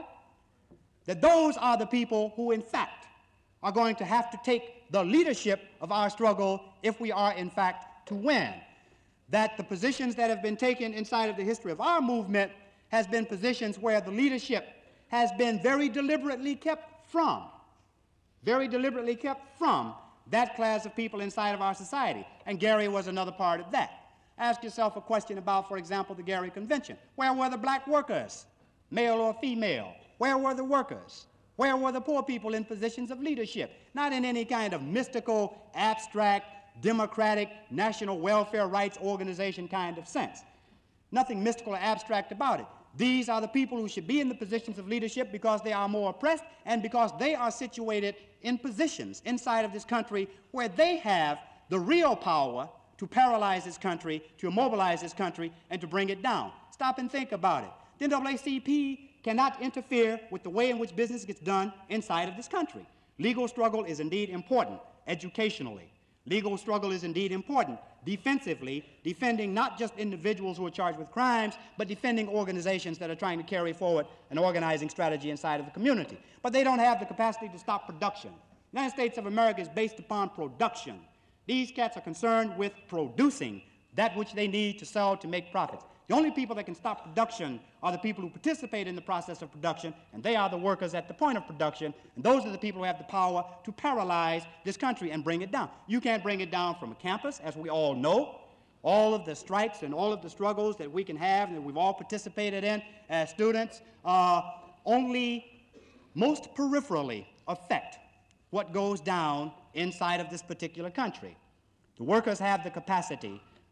that those are the people who, in fact, are going to have to take the leadership of our struggle if we are, in fact, to win. That the positions that have been taken inside of the history of our movement has been positions where the leadership has been very deliberately kept from, very deliberately kept from that class of people inside of our society. And Gary was another part of that. Ask yourself a question about, for example, the Gary Convention. Where were the black workers, male or female? Where were the workers? Where were the poor people in positions of leadership? Not in any kind of mystical, abstract, democratic, national welfare rights organization kind of sense. Nothing mystical or abstract about it. These are the people who should be in the positions of leadership because they are more oppressed and because they are situated in positions inside of this country where they have the real power to paralyze this country, to immobilize this country, and to bring it down. Stop and think about it. The N double A C P cannot interfere with the way in which business gets done inside of this country. Legal struggle is indeed important educationally. Legal struggle is indeed important defensively, defending not just individuals who are charged with crimes, but defending organizations that are trying to carry forward an organizing strategy inside of the community. But they don't have the capacity to stop production. The United States of America is based upon production. These cats are concerned with producing that which they need to sell to make profits. The only people that can stop production are the people who participate in the process of production, and they are the workers at the point of production, and those are the people who have the power to paralyze this country and bring it down. You can't bring it down from a campus, as we all know. All of the strikes and all of the struggles that we can have and that we've all participated in as students uh, only most peripherally affect what goes down inside of this particular country. The workers have the capacity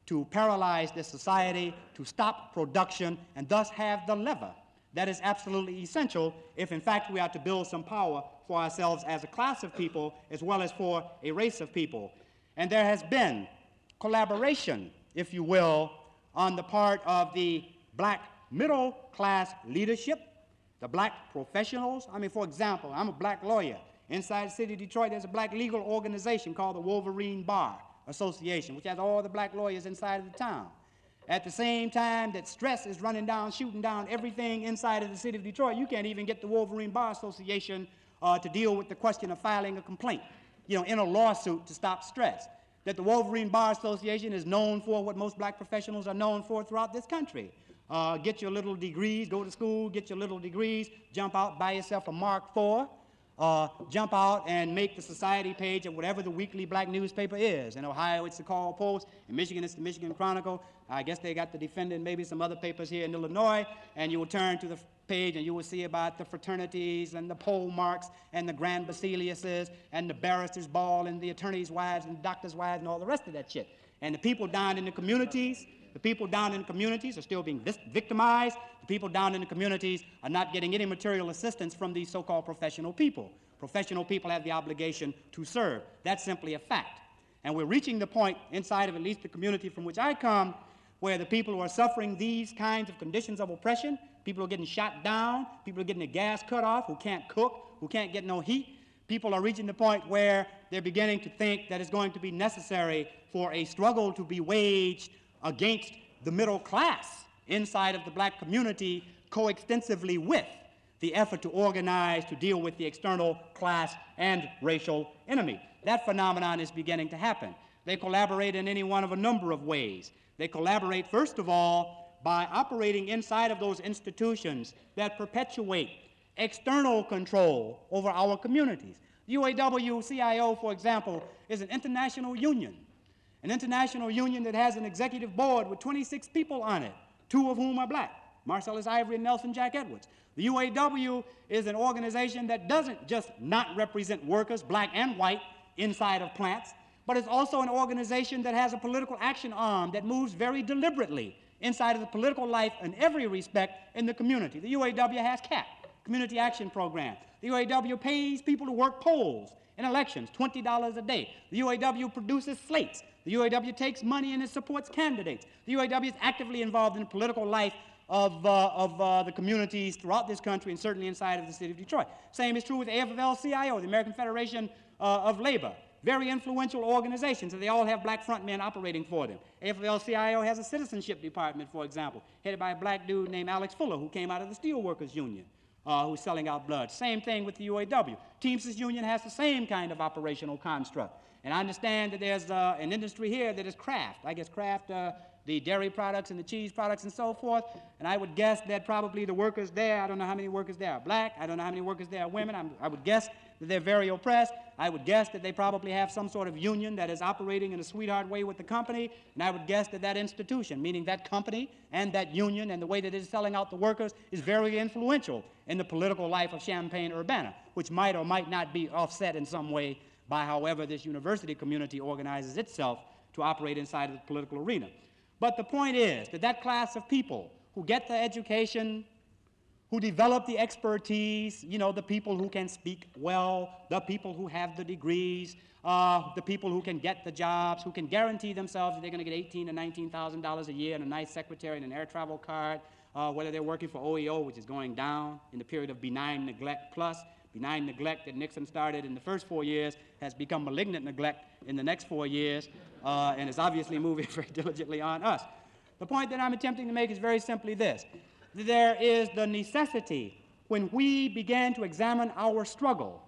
to paralyze this society, to stop production, and thus have the lever that is absolutely essential if, in fact, we are to build some power for ourselves as a class of people as well as for a race of people. And there has been collaboration, if you will, on the part of the black middle class leadership, the black professionals. I mean, for example, I'm a black lawyer. Inside the city of Detroit, there's a black legal organization called the Wolverine Bar Association, which has all the black lawyers inside of the town. At the same time that stress is running down, shooting down everything inside of the city of Detroit, you can't even get the Wolverine Bar Association uh, to deal with the question of filing a complaint, you know, in a lawsuit to stop stress. That the Wolverine Bar Association is known for what most black professionals are known for throughout this country. Uh, get your little degrees, go to school, get your little degrees, jump out, buy yourself a Mark four, uh, jump out and make the society page of whatever the weekly black newspaper is. In Ohio, it's the Call Post. In Michigan, it's the Michigan Chronicle. I guess they got the Defender and maybe some other papers here in Illinois, and you will turn to the page and you will see about the fraternities and the pole marks and the Grand Basiliuses and the barristers' ball and the attorneys' wives and the doctors' wives and all the rest of that shit. And the people down in the communities, the people down in the communities are still being victimized. The people down in the communities are not getting any material assistance from these so-called professional people. Professional people have the obligation to serve. That's simply a fact. And we're reaching the point inside of at least the community from which I come where the people who are suffering these kinds of conditions of oppression, people are getting shot down, people are getting their gas cut off, who can't cook, who can't get no heat. People are reaching the point where they're beginning to think that it's going to be necessary for a struggle to be waged against the middle class inside of the black community coextensively with the effort to organize to deal with the external class and racial enemy. That phenomenon is beginning to happen. They collaborate in any one of a number of ways. They collaborate, first of all, by operating inside of those institutions that perpetuate external control over our communities. The U A W C I O, for example, is an international union, an international union that has an executive board with twenty-six people on it, two of whom are black, Marcellus Ivory and Nelson Jack Edwards. The U A W is an organization that doesn't just not represent workers, black and white, inside of plants, but it's also an organization that has a political action arm that moves very deliberately inside of the political life in every respect in the community. The U A W has C A P, Community Action Program. The U A W pays people to work polls in elections, twenty dollars a day. The U A W produces slates. The U A W takes money and it supports candidates. The U A W is actively involved in the political life of, uh, of uh, the communities throughout this country and certainly inside of the city of Detroit. Same is true with A F L C I O, the American Federation uh, of Labor. Very influential organizations, and they all have black front men operating for them. A F L C I O has a citizenship department, for example, headed by a black dude named Alex Fuller, who came out of the Steelworkers Union, uh, who's selling out blood. Same thing with the U A W. Teamsters Union has the same kind of operational construct. And I understand that there's uh, an industry here that is craft. I guess craft, uh, the dairy products and the cheese products and so forth. And I would guess that probably the workers there, I don't know how many workers there are black, I don't know how many workers there are women, I'm, I would guess that they're very oppressed. I would guess that they probably have some sort of union that is operating in a sweetheart way with the company, and I would guess that that institution, meaning that company and that union and the way that it is selling out the workers, is very influential in the political life of Champaign-Urbana, which might or might not be offset in some way by however this university community organizes itself to operate inside of the political arena. But the point is that that class of people who get the education, who develop the expertise, you know, the people who can speak well, the people who have the degrees, uh, the people who can get the jobs, who can guarantee themselves that they're going to get eighteen thousand to nineteen thousand dollars a year and a nice secretary and an air travel card, uh, whether they're working for O E O, which is going down in the period of benign neglect plus. Benign neglect that Nixon started in the first four years has become malignant neglect in the next four years, uh, and is obviously moving very diligently on us. The point that I'm attempting to make is very simply this. There is the necessity, when we began to examine our struggle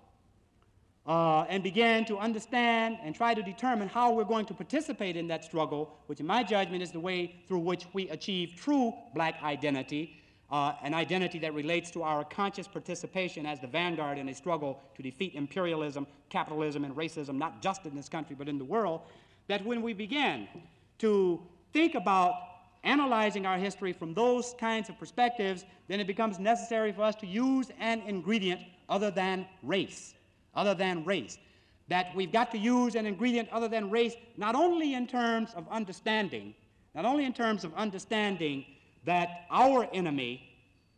uh, and began to understand and try to determine how we're going to participate in that struggle, which in my judgment is the way through which we achieve true black identity, uh, an identity that relates to our conscious participation as the vanguard in a struggle to defeat imperialism, capitalism, and racism, not just in this country but in the world, that when we begin to think about analyzing our history from those kinds of perspectives, then it becomes necessary for us to use an ingredient other than race, other than race. That we've got to use an ingredient other than race, not only in terms of understanding not only in terms of understanding that our enemy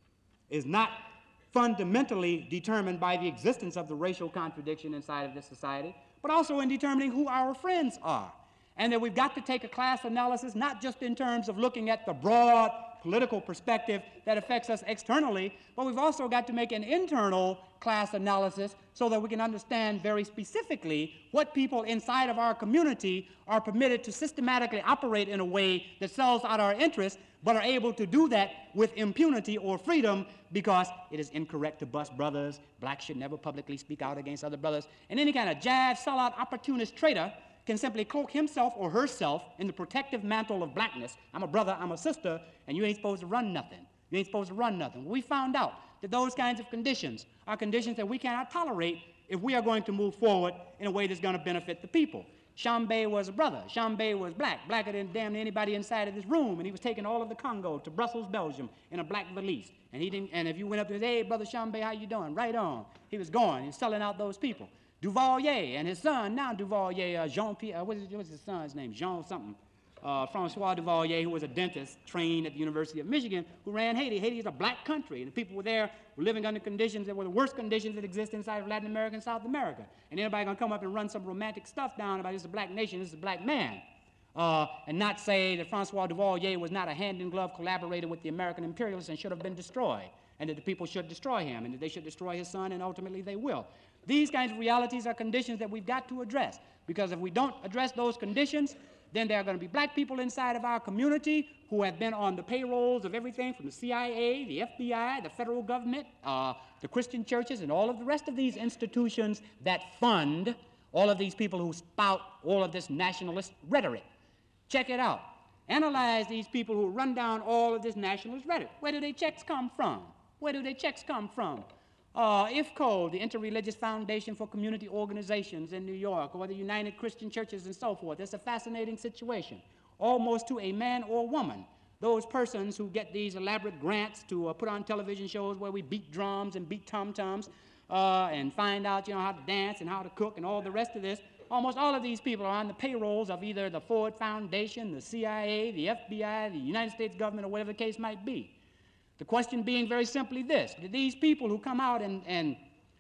is not fundamentally determined by the existence of the racial contradiction inside of this society, but also in determining who our friends are. And that we've got to take a class analysis, not just in terms of looking at the broad political perspective that affects us externally, but we've also got to make an internal class analysis so that we can understand very specifically what people inside of our community are permitted to systematically operate in a way that sells out our interests, but are able to do that with impunity or freedom because it is incorrect to bust brothers, blacks should never publicly speak out against other brothers, and any kind of jab, sellout, opportunist traitor can simply cloak himself or herself in the protective mantle of blackness. I'm a brother, I'm a sister, and you ain't supposed to run nothing. You ain't supposed to run nothing. We found out that those kinds of conditions are conditions that we cannot tolerate if we are going to move forward in a way that's going to benefit the people. Shambe was a brother. Shambe was black, blacker than damn near anybody inside of this room, and he was taking all of the Congo to Brussels, Belgium, in a black valise. And he didn't. And if you went up to his, hey, brother Shambe, how you doing? Right on. He was going. He was selling out those people. Duvalier and his son, now Duvalier, uh, Jean-Pierre, uh, what is, what's his son's name? Jean something. Uh, Francois Duvalier, who was a dentist trained at the University of Michigan, who ran Haiti. Haiti is a black country, and the people were there were living under conditions that were the worst conditions that exist inside of Latin America and South America. And anybody gonna come up and run some romantic stuff down about this is a black nation, this is a black man, uh, and not say that Francois Duvalier was not a hand-in-glove collaborator with the American imperialists and should have been destroyed, and that the people should destroy him, and that they should destroy his son, and ultimately they will. These kinds of realities are conditions that we've got to address, because if we don't address those conditions, then there are going to be black people inside of our community who have been on the payrolls of everything from the C I A, the F B I, the federal government, uh, the Christian churches, and all of the rest of these institutions that fund all of these people who spout all of this nationalist rhetoric. Check it out. Analyze these people who run down all of this nationalist rhetoric. Where do their checks come from? Where do their checks come from? Uh, I F C O, the Interreligious Foundation for Community Organizations in New York, or the United Christian Churches and so forth. It's a fascinating situation. Almost to a man or woman, those persons who get these elaborate grants to uh, put on television shows where we beat drums and beat tom-toms uh, and find out, you know, how to dance and how to cook and all the rest of this, almost all of these people are on the payrolls of either the Ford Foundation, the C I A, the F B I, the United States government, or whatever the case might be. The question being very simply this: do these people who come out and, and,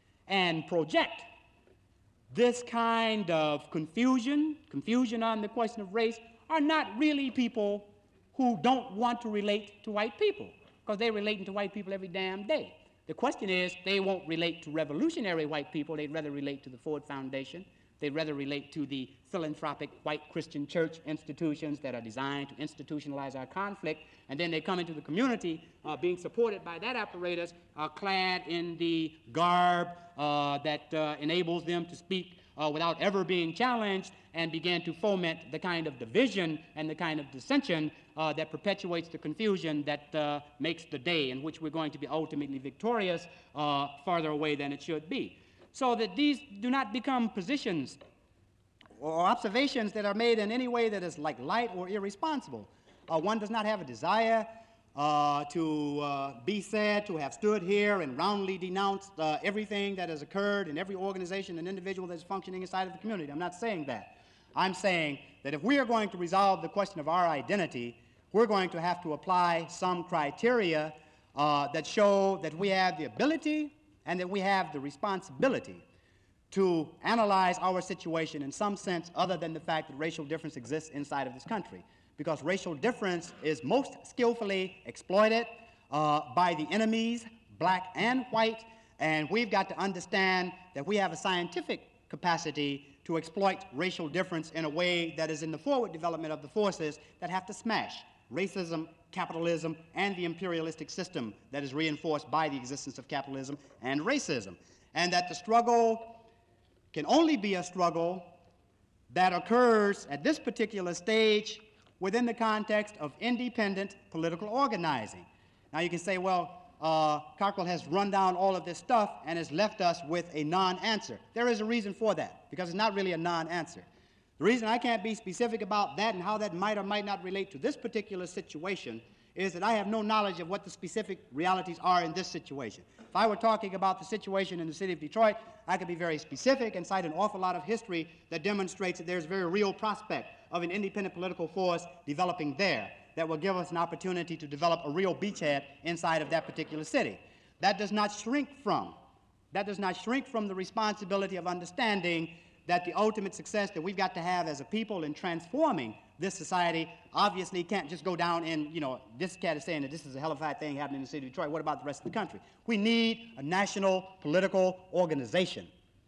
and project this kind of confusion, confusion on the question of race, are not really people who don't want to relate to white people, because they're relating to white people every damn day. The question is, they won't relate to revolutionary white people, they'd rather relate to the Ford Foundation, they'd rather relate to the philanthropic white Christian church institutions that are designed to institutionalize our conflict, and then they come into the community uh, being supported by that apparatus, uh, clad in the garb uh, that uh, enables them to speak uh, without ever being challenged, and begin to foment the kind of division and the kind of dissension uh, that perpetuates the confusion that uh, makes the day in which we're going to be ultimately victorious uh, farther away than it should be. So that these do not become positions or observations that are made in any way that is like light or irresponsible. Uh, one does not have a desire uh, to uh, be said to have stood here and roundly denounced uh, everything that has occurred in every organization and individual that is functioning inside of the community. I'm not saying that. I'm saying that if we are going to resolve the question of our identity, we're going to have to apply some criteria uh, that show that we have the ability and that we have the responsibility to analyze our situation in some sense other than the fact that racial difference exists inside of this country. Because racial difference is most skillfully exploited uh, by the enemies, black and white, and we've got to understand that we have a scientific capacity to exploit racial difference in a way that is in the forward development of the forces that have to smash racism, capitalism, and the imperialistic system that is reinforced by the existence of capitalism and racism. And that the struggle can only be a struggle that occurs at this particular stage within the context of independent political organizing. Now you can say, well, uh, Cockrell has run down all of this stuff and has left us with a non-answer. There is a reason for that, because it's not really a non-answer. The reason I can't be specific about that and how that might or might not relate to this particular situation is that I have no knowledge of what the specific realities are in this situation. If I were talking about the situation in the city of Detroit, I could be very specific and cite an awful lot of history that demonstrates that there's a very real prospect of an independent political force developing there that will give us an opportunity to develop a real beachhead inside of that particular city. That does not shrink from, that does not shrink from the responsibility of understanding that the ultimate success that we've got to have as a people in transforming this society obviously can't just go down in, you know, this cat is saying that this is a hellified thing happening in the city of Detroit. What about the rest of the country? We need a national political organization.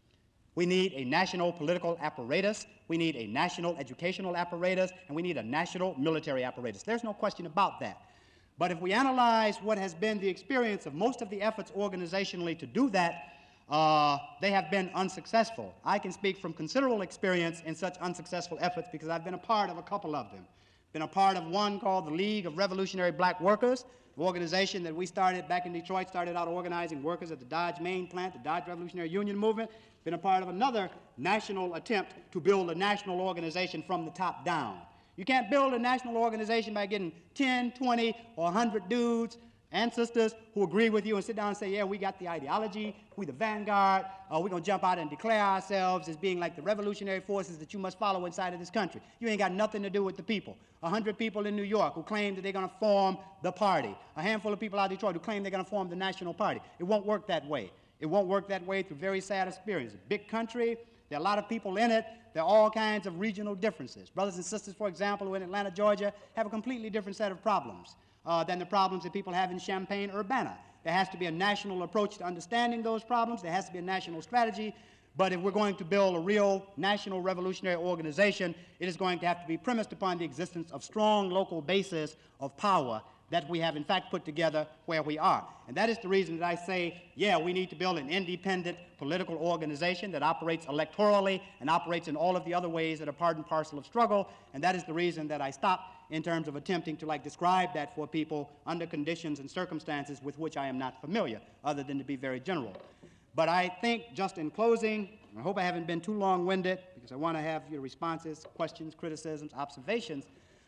We need a national political apparatus. We need a national educational apparatus. And we need a national military apparatus. There's no question about that. But if we analyze what has been the experience of most of the efforts organizationally to do that, Uh, they have been unsuccessful. I can speak from considerable experience in such unsuccessful efforts because I've been a part of a couple of them. Been a part of one called the League of Revolutionary Black Workers, an organization that we started back in Detroit, started out organizing workers at the Dodge main plant, the Dodge Revolutionary Union movement. Been a part of another national attempt to build a national organization from the top down. You can't build a national organization by getting ten, twenty, or one hundred dudes and sisters who agree with you and sit down and say, yeah, we got the ideology, we the vanguard, uh, we're going to jump out and declare ourselves as being like the revolutionary forces that you must follow inside of this country. You ain't got nothing to do with the people. A hundred people in New York who claim that they're going to form the party. A handful of people out of Detroit who claim they're going to form the national party. It won't work that way. It won't work that way through very sad experience. A big country, there are a lot of people in it. There are all kinds of regional differences. Brothers and sisters, for example, who in Atlanta, Georgia, have a completely different set of problems Uh, than the problems that people have in Champaign-Urbana. There has to be a national approach to understanding those problems. There has to be a national strategy. But if we're going to build a real national revolutionary organization, it is going to have to be premised upon the existence of strong local bases of power that we have in fact put together where we are. And that is the reason that I say, yeah, we need to build an independent political organization that operates electorally and operates in all of the other ways that are part and parcel of struggle. And that is the reason that I stopped in terms of attempting to like describe that for people under conditions and circumstances with which I am not familiar, other than to be very general. But I think, just in closing, I hope I haven't been too long-winded because I want to have your responses, questions, criticisms, observations,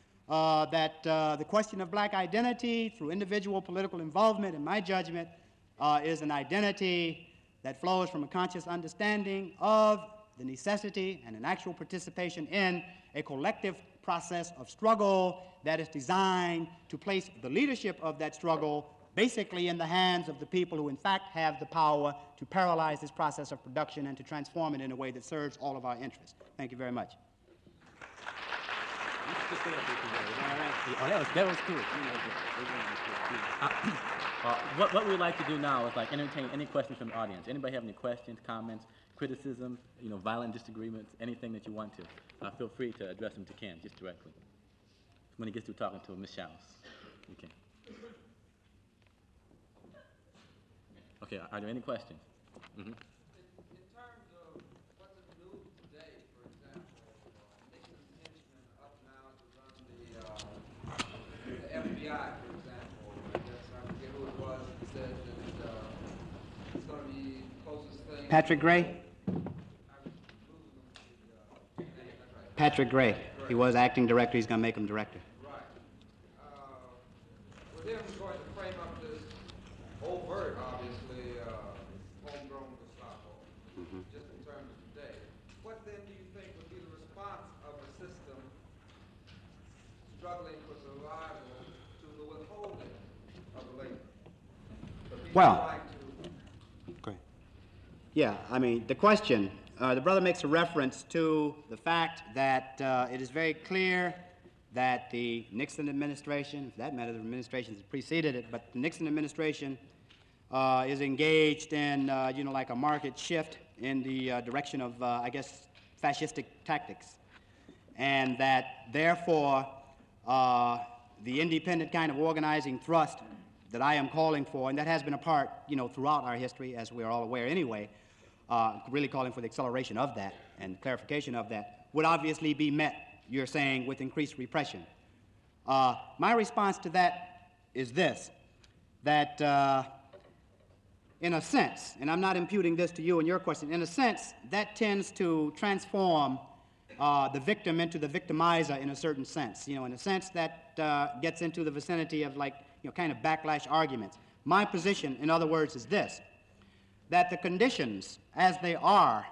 uh, that uh, the question of black identity through individual political involvement, in my judgment, uh, is an identity that flows from a conscious understanding of the necessity and an actual participation in a collective process of struggle that is designed to place the leadership of that struggle basically in the hands of the people who in fact have the power to paralyze this process of production and to transform it in a way that serves all of our interests. Thank you very much. Oh, that was, that was cool. Uh, uh, what, what we'd like to do now is like entertain any questions from the audience. Anybody have any questions, comments, criticism, you know, violent disagreements, anything that you want to, uh, feel free to address them to Ken just directly. When he gets through talking to Miz Shouse. Okay. Okay, are there any questions? Mm-hmm. In, in terms of what's in the news today, for example, uh, Nixon's henchmen up now to run the, uh, the F B I, for example. I guess I forget who it was that said that uh, it's going to be the closest thing. Patrick Gray? I was losing the, uh, name, that's right. Patrick Gray. He was acting director. He's going to make him director. Right. Uh, with him going to frame up this overt, obviously, uh, homegrown Gestapo, mm-hmm. just in terms of today, what then do you think would be the response of a system struggling for survival to the withholding of the labor? Well, okay. Yeah, I mean, the question, uh, the brother makes a reference to the fact that uh, it is very clear that the Nixon administration, for that matter, the administrations that preceded it, but the Nixon administration uh, is engaged in, uh, you know, like a market shift in the uh, direction of, uh, I guess, fascistic tactics. And that, therefore, uh, the independent kind of organizing thrust that I am calling for, and that has been a part, you know, throughout our history, as we are all aware anyway, uh, really calling for the acceleration of that and clarification of that, would obviously be met, you're saying, with increased repression. Uh, my response to that is this, that uh, in a sense, and I'm not imputing this to you and your question, in a sense, that tends to transform uh, the victim into the victimizer in a certain sense, you know, in a sense that uh, gets into the vicinity of like, you know, kind of backlash arguments. My position, in other words, is this, that the conditions as they are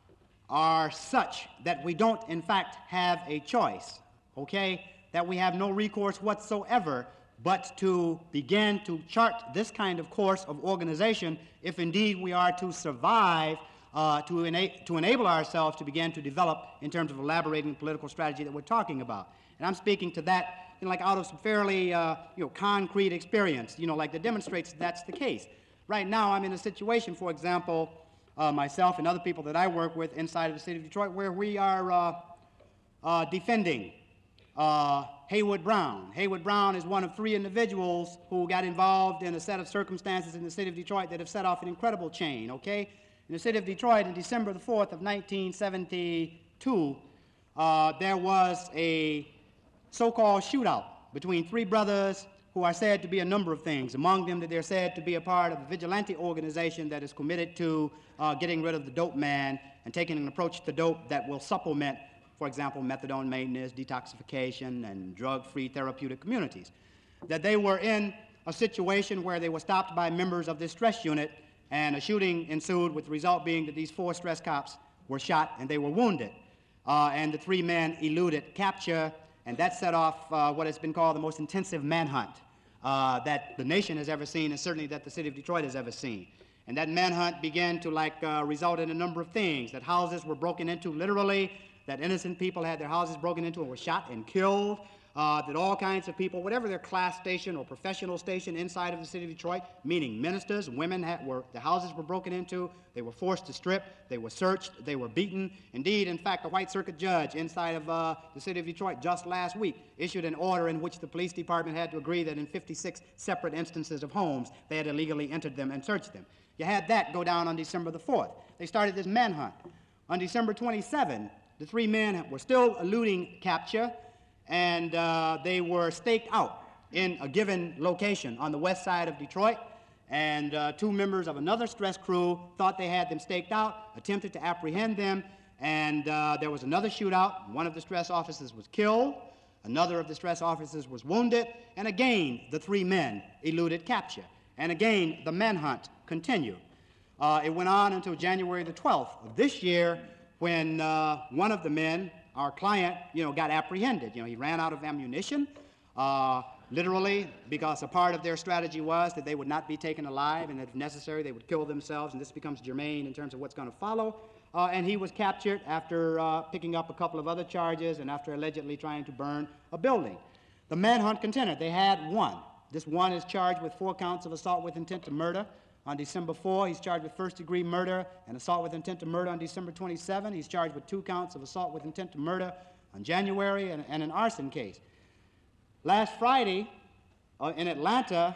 are such that we don't, in fact, have a choice, okay, that we have no recourse whatsoever but to begin to chart this kind of course of organization if indeed we are to survive, uh, to, ena to enable ourselves to begin to develop in terms of elaborating the political strategy that we're talking about. And I'm speaking to that, you know, like out of some fairly uh, you know, concrete experience, you know, like that demonstrates that's the case. Right now I'm in a situation, for example, uh, myself and other people that I work with inside of the city of Detroit, where we are uh, uh, defending Uh, Haywood Brown. Haywood Brown is one of three individuals who got involved in a set of circumstances in the city of Detroit that have set off an incredible chain, okay? In the city of Detroit, on December the fourth of nineteen seventy-two, uh, there was a so-called shootout between three brothers who are said to be a number of things. Among them, that they're said to be a part of a vigilante organization that is committed to uh, getting rid of the dope man and taking an approach to dope that will supplement, for example, methadone maintenance, detoxification, and drug-free therapeutic communities. That they were in a situation where they were stopped by members of this stress unit, and a shooting ensued, with the result being that these four stress cops were shot and they were wounded. Uh, and the three men eluded capture, and that set off uh, what has been called the most intensive manhunt uh, that the nation has ever seen, and certainly that the city of Detroit has ever seen. And that manhunt began to like uh, result in a number of things, that houses were broken into literally, that innocent people had their houses broken into and were shot and killed, uh, that all kinds of people, whatever their class station or professional station inside of the city of Detroit, meaning ministers, women, had, were, the houses were broken into, they were forced to strip, they were searched, they were beaten. Indeed, in fact, a white circuit judge inside of uh, the city of Detroit just last week issued an order in which the police department had to agree that in fifty-six separate instances of homes, they had illegally entered them and searched them. You had that go down on December the fourth. They started this manhunt. On December twenty-seventh, the three men were still eluding capture, and uh, they were staked out in a given location on the west side of Detroit, and uh, two members of another stress crew thought they had them staked out, attempted to apprehend them, and uh, there was another shootout. One of the stress officers was killed, another of the stress officers was wounded, and again the three men eluded capture. And again the manhunt continued. Uh, it went on until January the twelfth of this year, when uh, one of the men, our client, you know, got apprehended. You know, he ran out of ammunition, uh, literally, because a part of their strategy was that they would not be taken alive, and that if necessary, they would kill themselves, and this becomes germane in terms of what's going to follow. Uh, and he was captured after uh, picking up a couple of other charges and after allegedly trying to burn a building. The manhunt continued. They had one. This one is charged with four counts of assault with intent to murder. On December fourth, he's charged with first-degree murder and assault with intent to murder. On December twenty-seventh, he's charged with two counts of assault with intent to murder on January, and, and an arson case. Last Friday, uh, in Atlanta,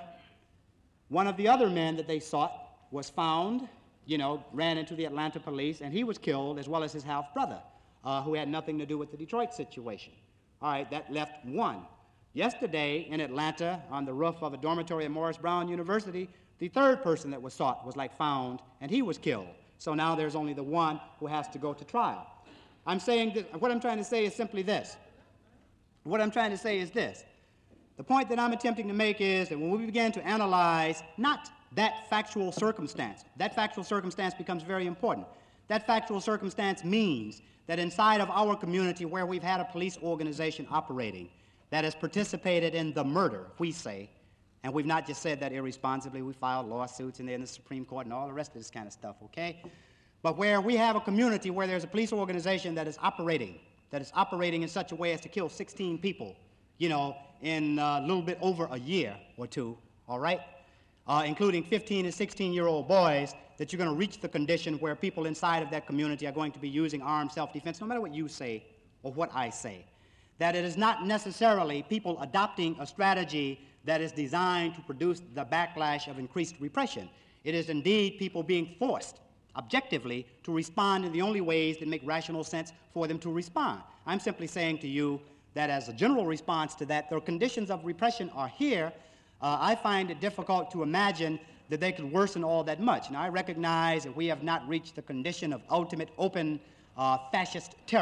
one of the other men that they sought was found, you know, ran into the Atlanta police, and he was killed, as well as his half-brother, uh, who had nothing to do with the Detroit situation. All right, that left one. Yesterday, in Atlanta, on the roof of a dormitory at Morris Brown University, the third person that was sought was like found, and he was killed. So now there's only the one who has to go to trial. I'm saying that, what I'm trying to say is simply this. What I'm trying to say is this. The point that I'm attempting to make is that when we begin to analyze not that factual circumstance, that factual circumstance becomes very important. That factual circumstance means that inside of our community, where we've had a police organization operating that has participated in the murder, we say, and we've not just said that irresponsibly, we filed lawsuits and they're in the Supreme Court and all the rest of this kind of stuff, okay? But where we have a community where there's a police organization that is operating, that is operating in such a way as to kill sixteen people, you know, in a little bit over a year or two, all right? Uh, including fifteen and sixteen-year-old boys, that you're going to reach the condition where people inside of that community are going to be using armed self-defense, no matter what you say or what I say. That it is not necessarily people adopting a strategy that is designed to produce the backlash of increased repression. It is indeed people being forced, objectively, to respond in the only ways that make rational sense for them to respond. I'm simply saying to you that as a general response to that, the conditions of repression are here. Uh, I find it difficult to imagine that they could worsen all that much. Now, I recognize that we have not reached the condition of ultimate open uh, fascist terror.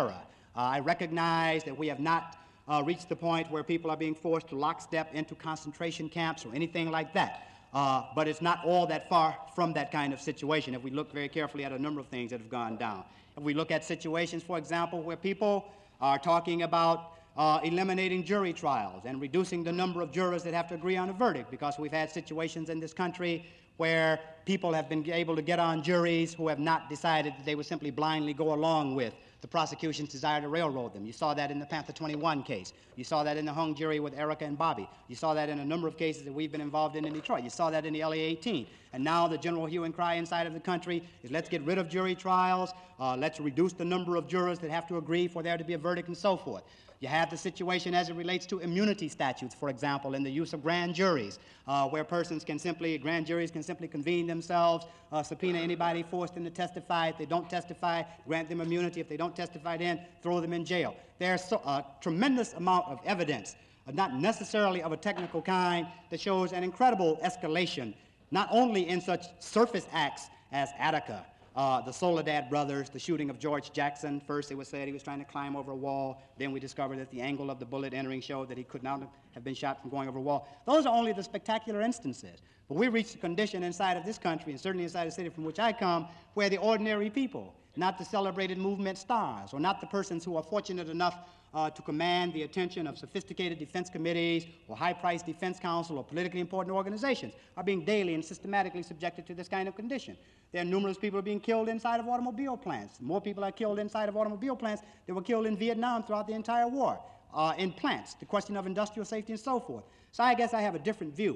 Uh, I recognize that we have not uh, reached the point where people are being forced to lockstep into concentration camps or anything like that. Uh, but it's not all that far from that kind of situation if we look very carefully at a number of things that have gone down. If we look at situations, for example, where people are talking about uh, eliminating jury trials and reducing the number of jurors that have to agree on a verdict, because we've had situations in this country where people have been able to get on juries who have not decided that they would simply blindly go along with the prosecution's desire to railroad them. You saw that in the Panther twenty-one case. You saw that in the hung jury with Erica and Bobby. You saw that in a number of cases that we've been involved in in Detroit. You saw that in the L A eighteen. And now the general hue and cry inside of the country is let's get rid of jury trials, uh, let's reduce the number of jurors that have to agree for there to be a verdict and so forth. You have the situation as it relates to immunity statutes, for example, in the use of grand juries, uh, where persons can simply, grand juries can simply convene themselves, uh, subpoena anybody, force them to testify. If they don't testify, grant them immunity. If they don't testify, then throw them in jail. There's so, a tremendous amount of evidence, uh, not necessarily of a technical kind, that shows an incredible escalation, not only in such surface acts as Attica, Uh, the Soledad brothers, the shooting of George Jackson. First it was said he was trying to climb over a wall. Then we discovered that the angle of the bullet entering showed that he could not have been shot from going over a wall. Those are only the spectacular instances. But we reached a condition inside of this country, and certainly inside the city from which I come, where the ordinary people, not the celebrated movement stars, or not the persons who are fortunate enough uh, to command the attention of sophisticated defense committees or high-priced defense counsel or politically important organizations, are being daily and systematically subjected to this kind of condition. There are numerous people being killed inside of automobile plants. More people are killed inside of automobile plants than were killed in Vietnam throughout the entire war, uh, in plants, the question of industrial safety and so forth. So I guess I have a different view,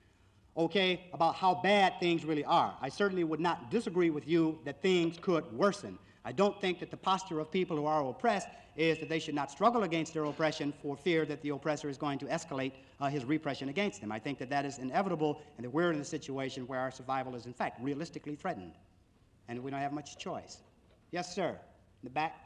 okay, about how bad things really are. I certainly would not disagree with you that things could worsen. I don't think that the posture of people who are oppressed is that they should not struggle against their oppression for fear that the oppressor is going to escalate uh, his repression against them. I think that that is inevitable, and that we're in a situation where our survival is, in fact, realistically threatened, and we don't have much choice. Yes, sir. In the back.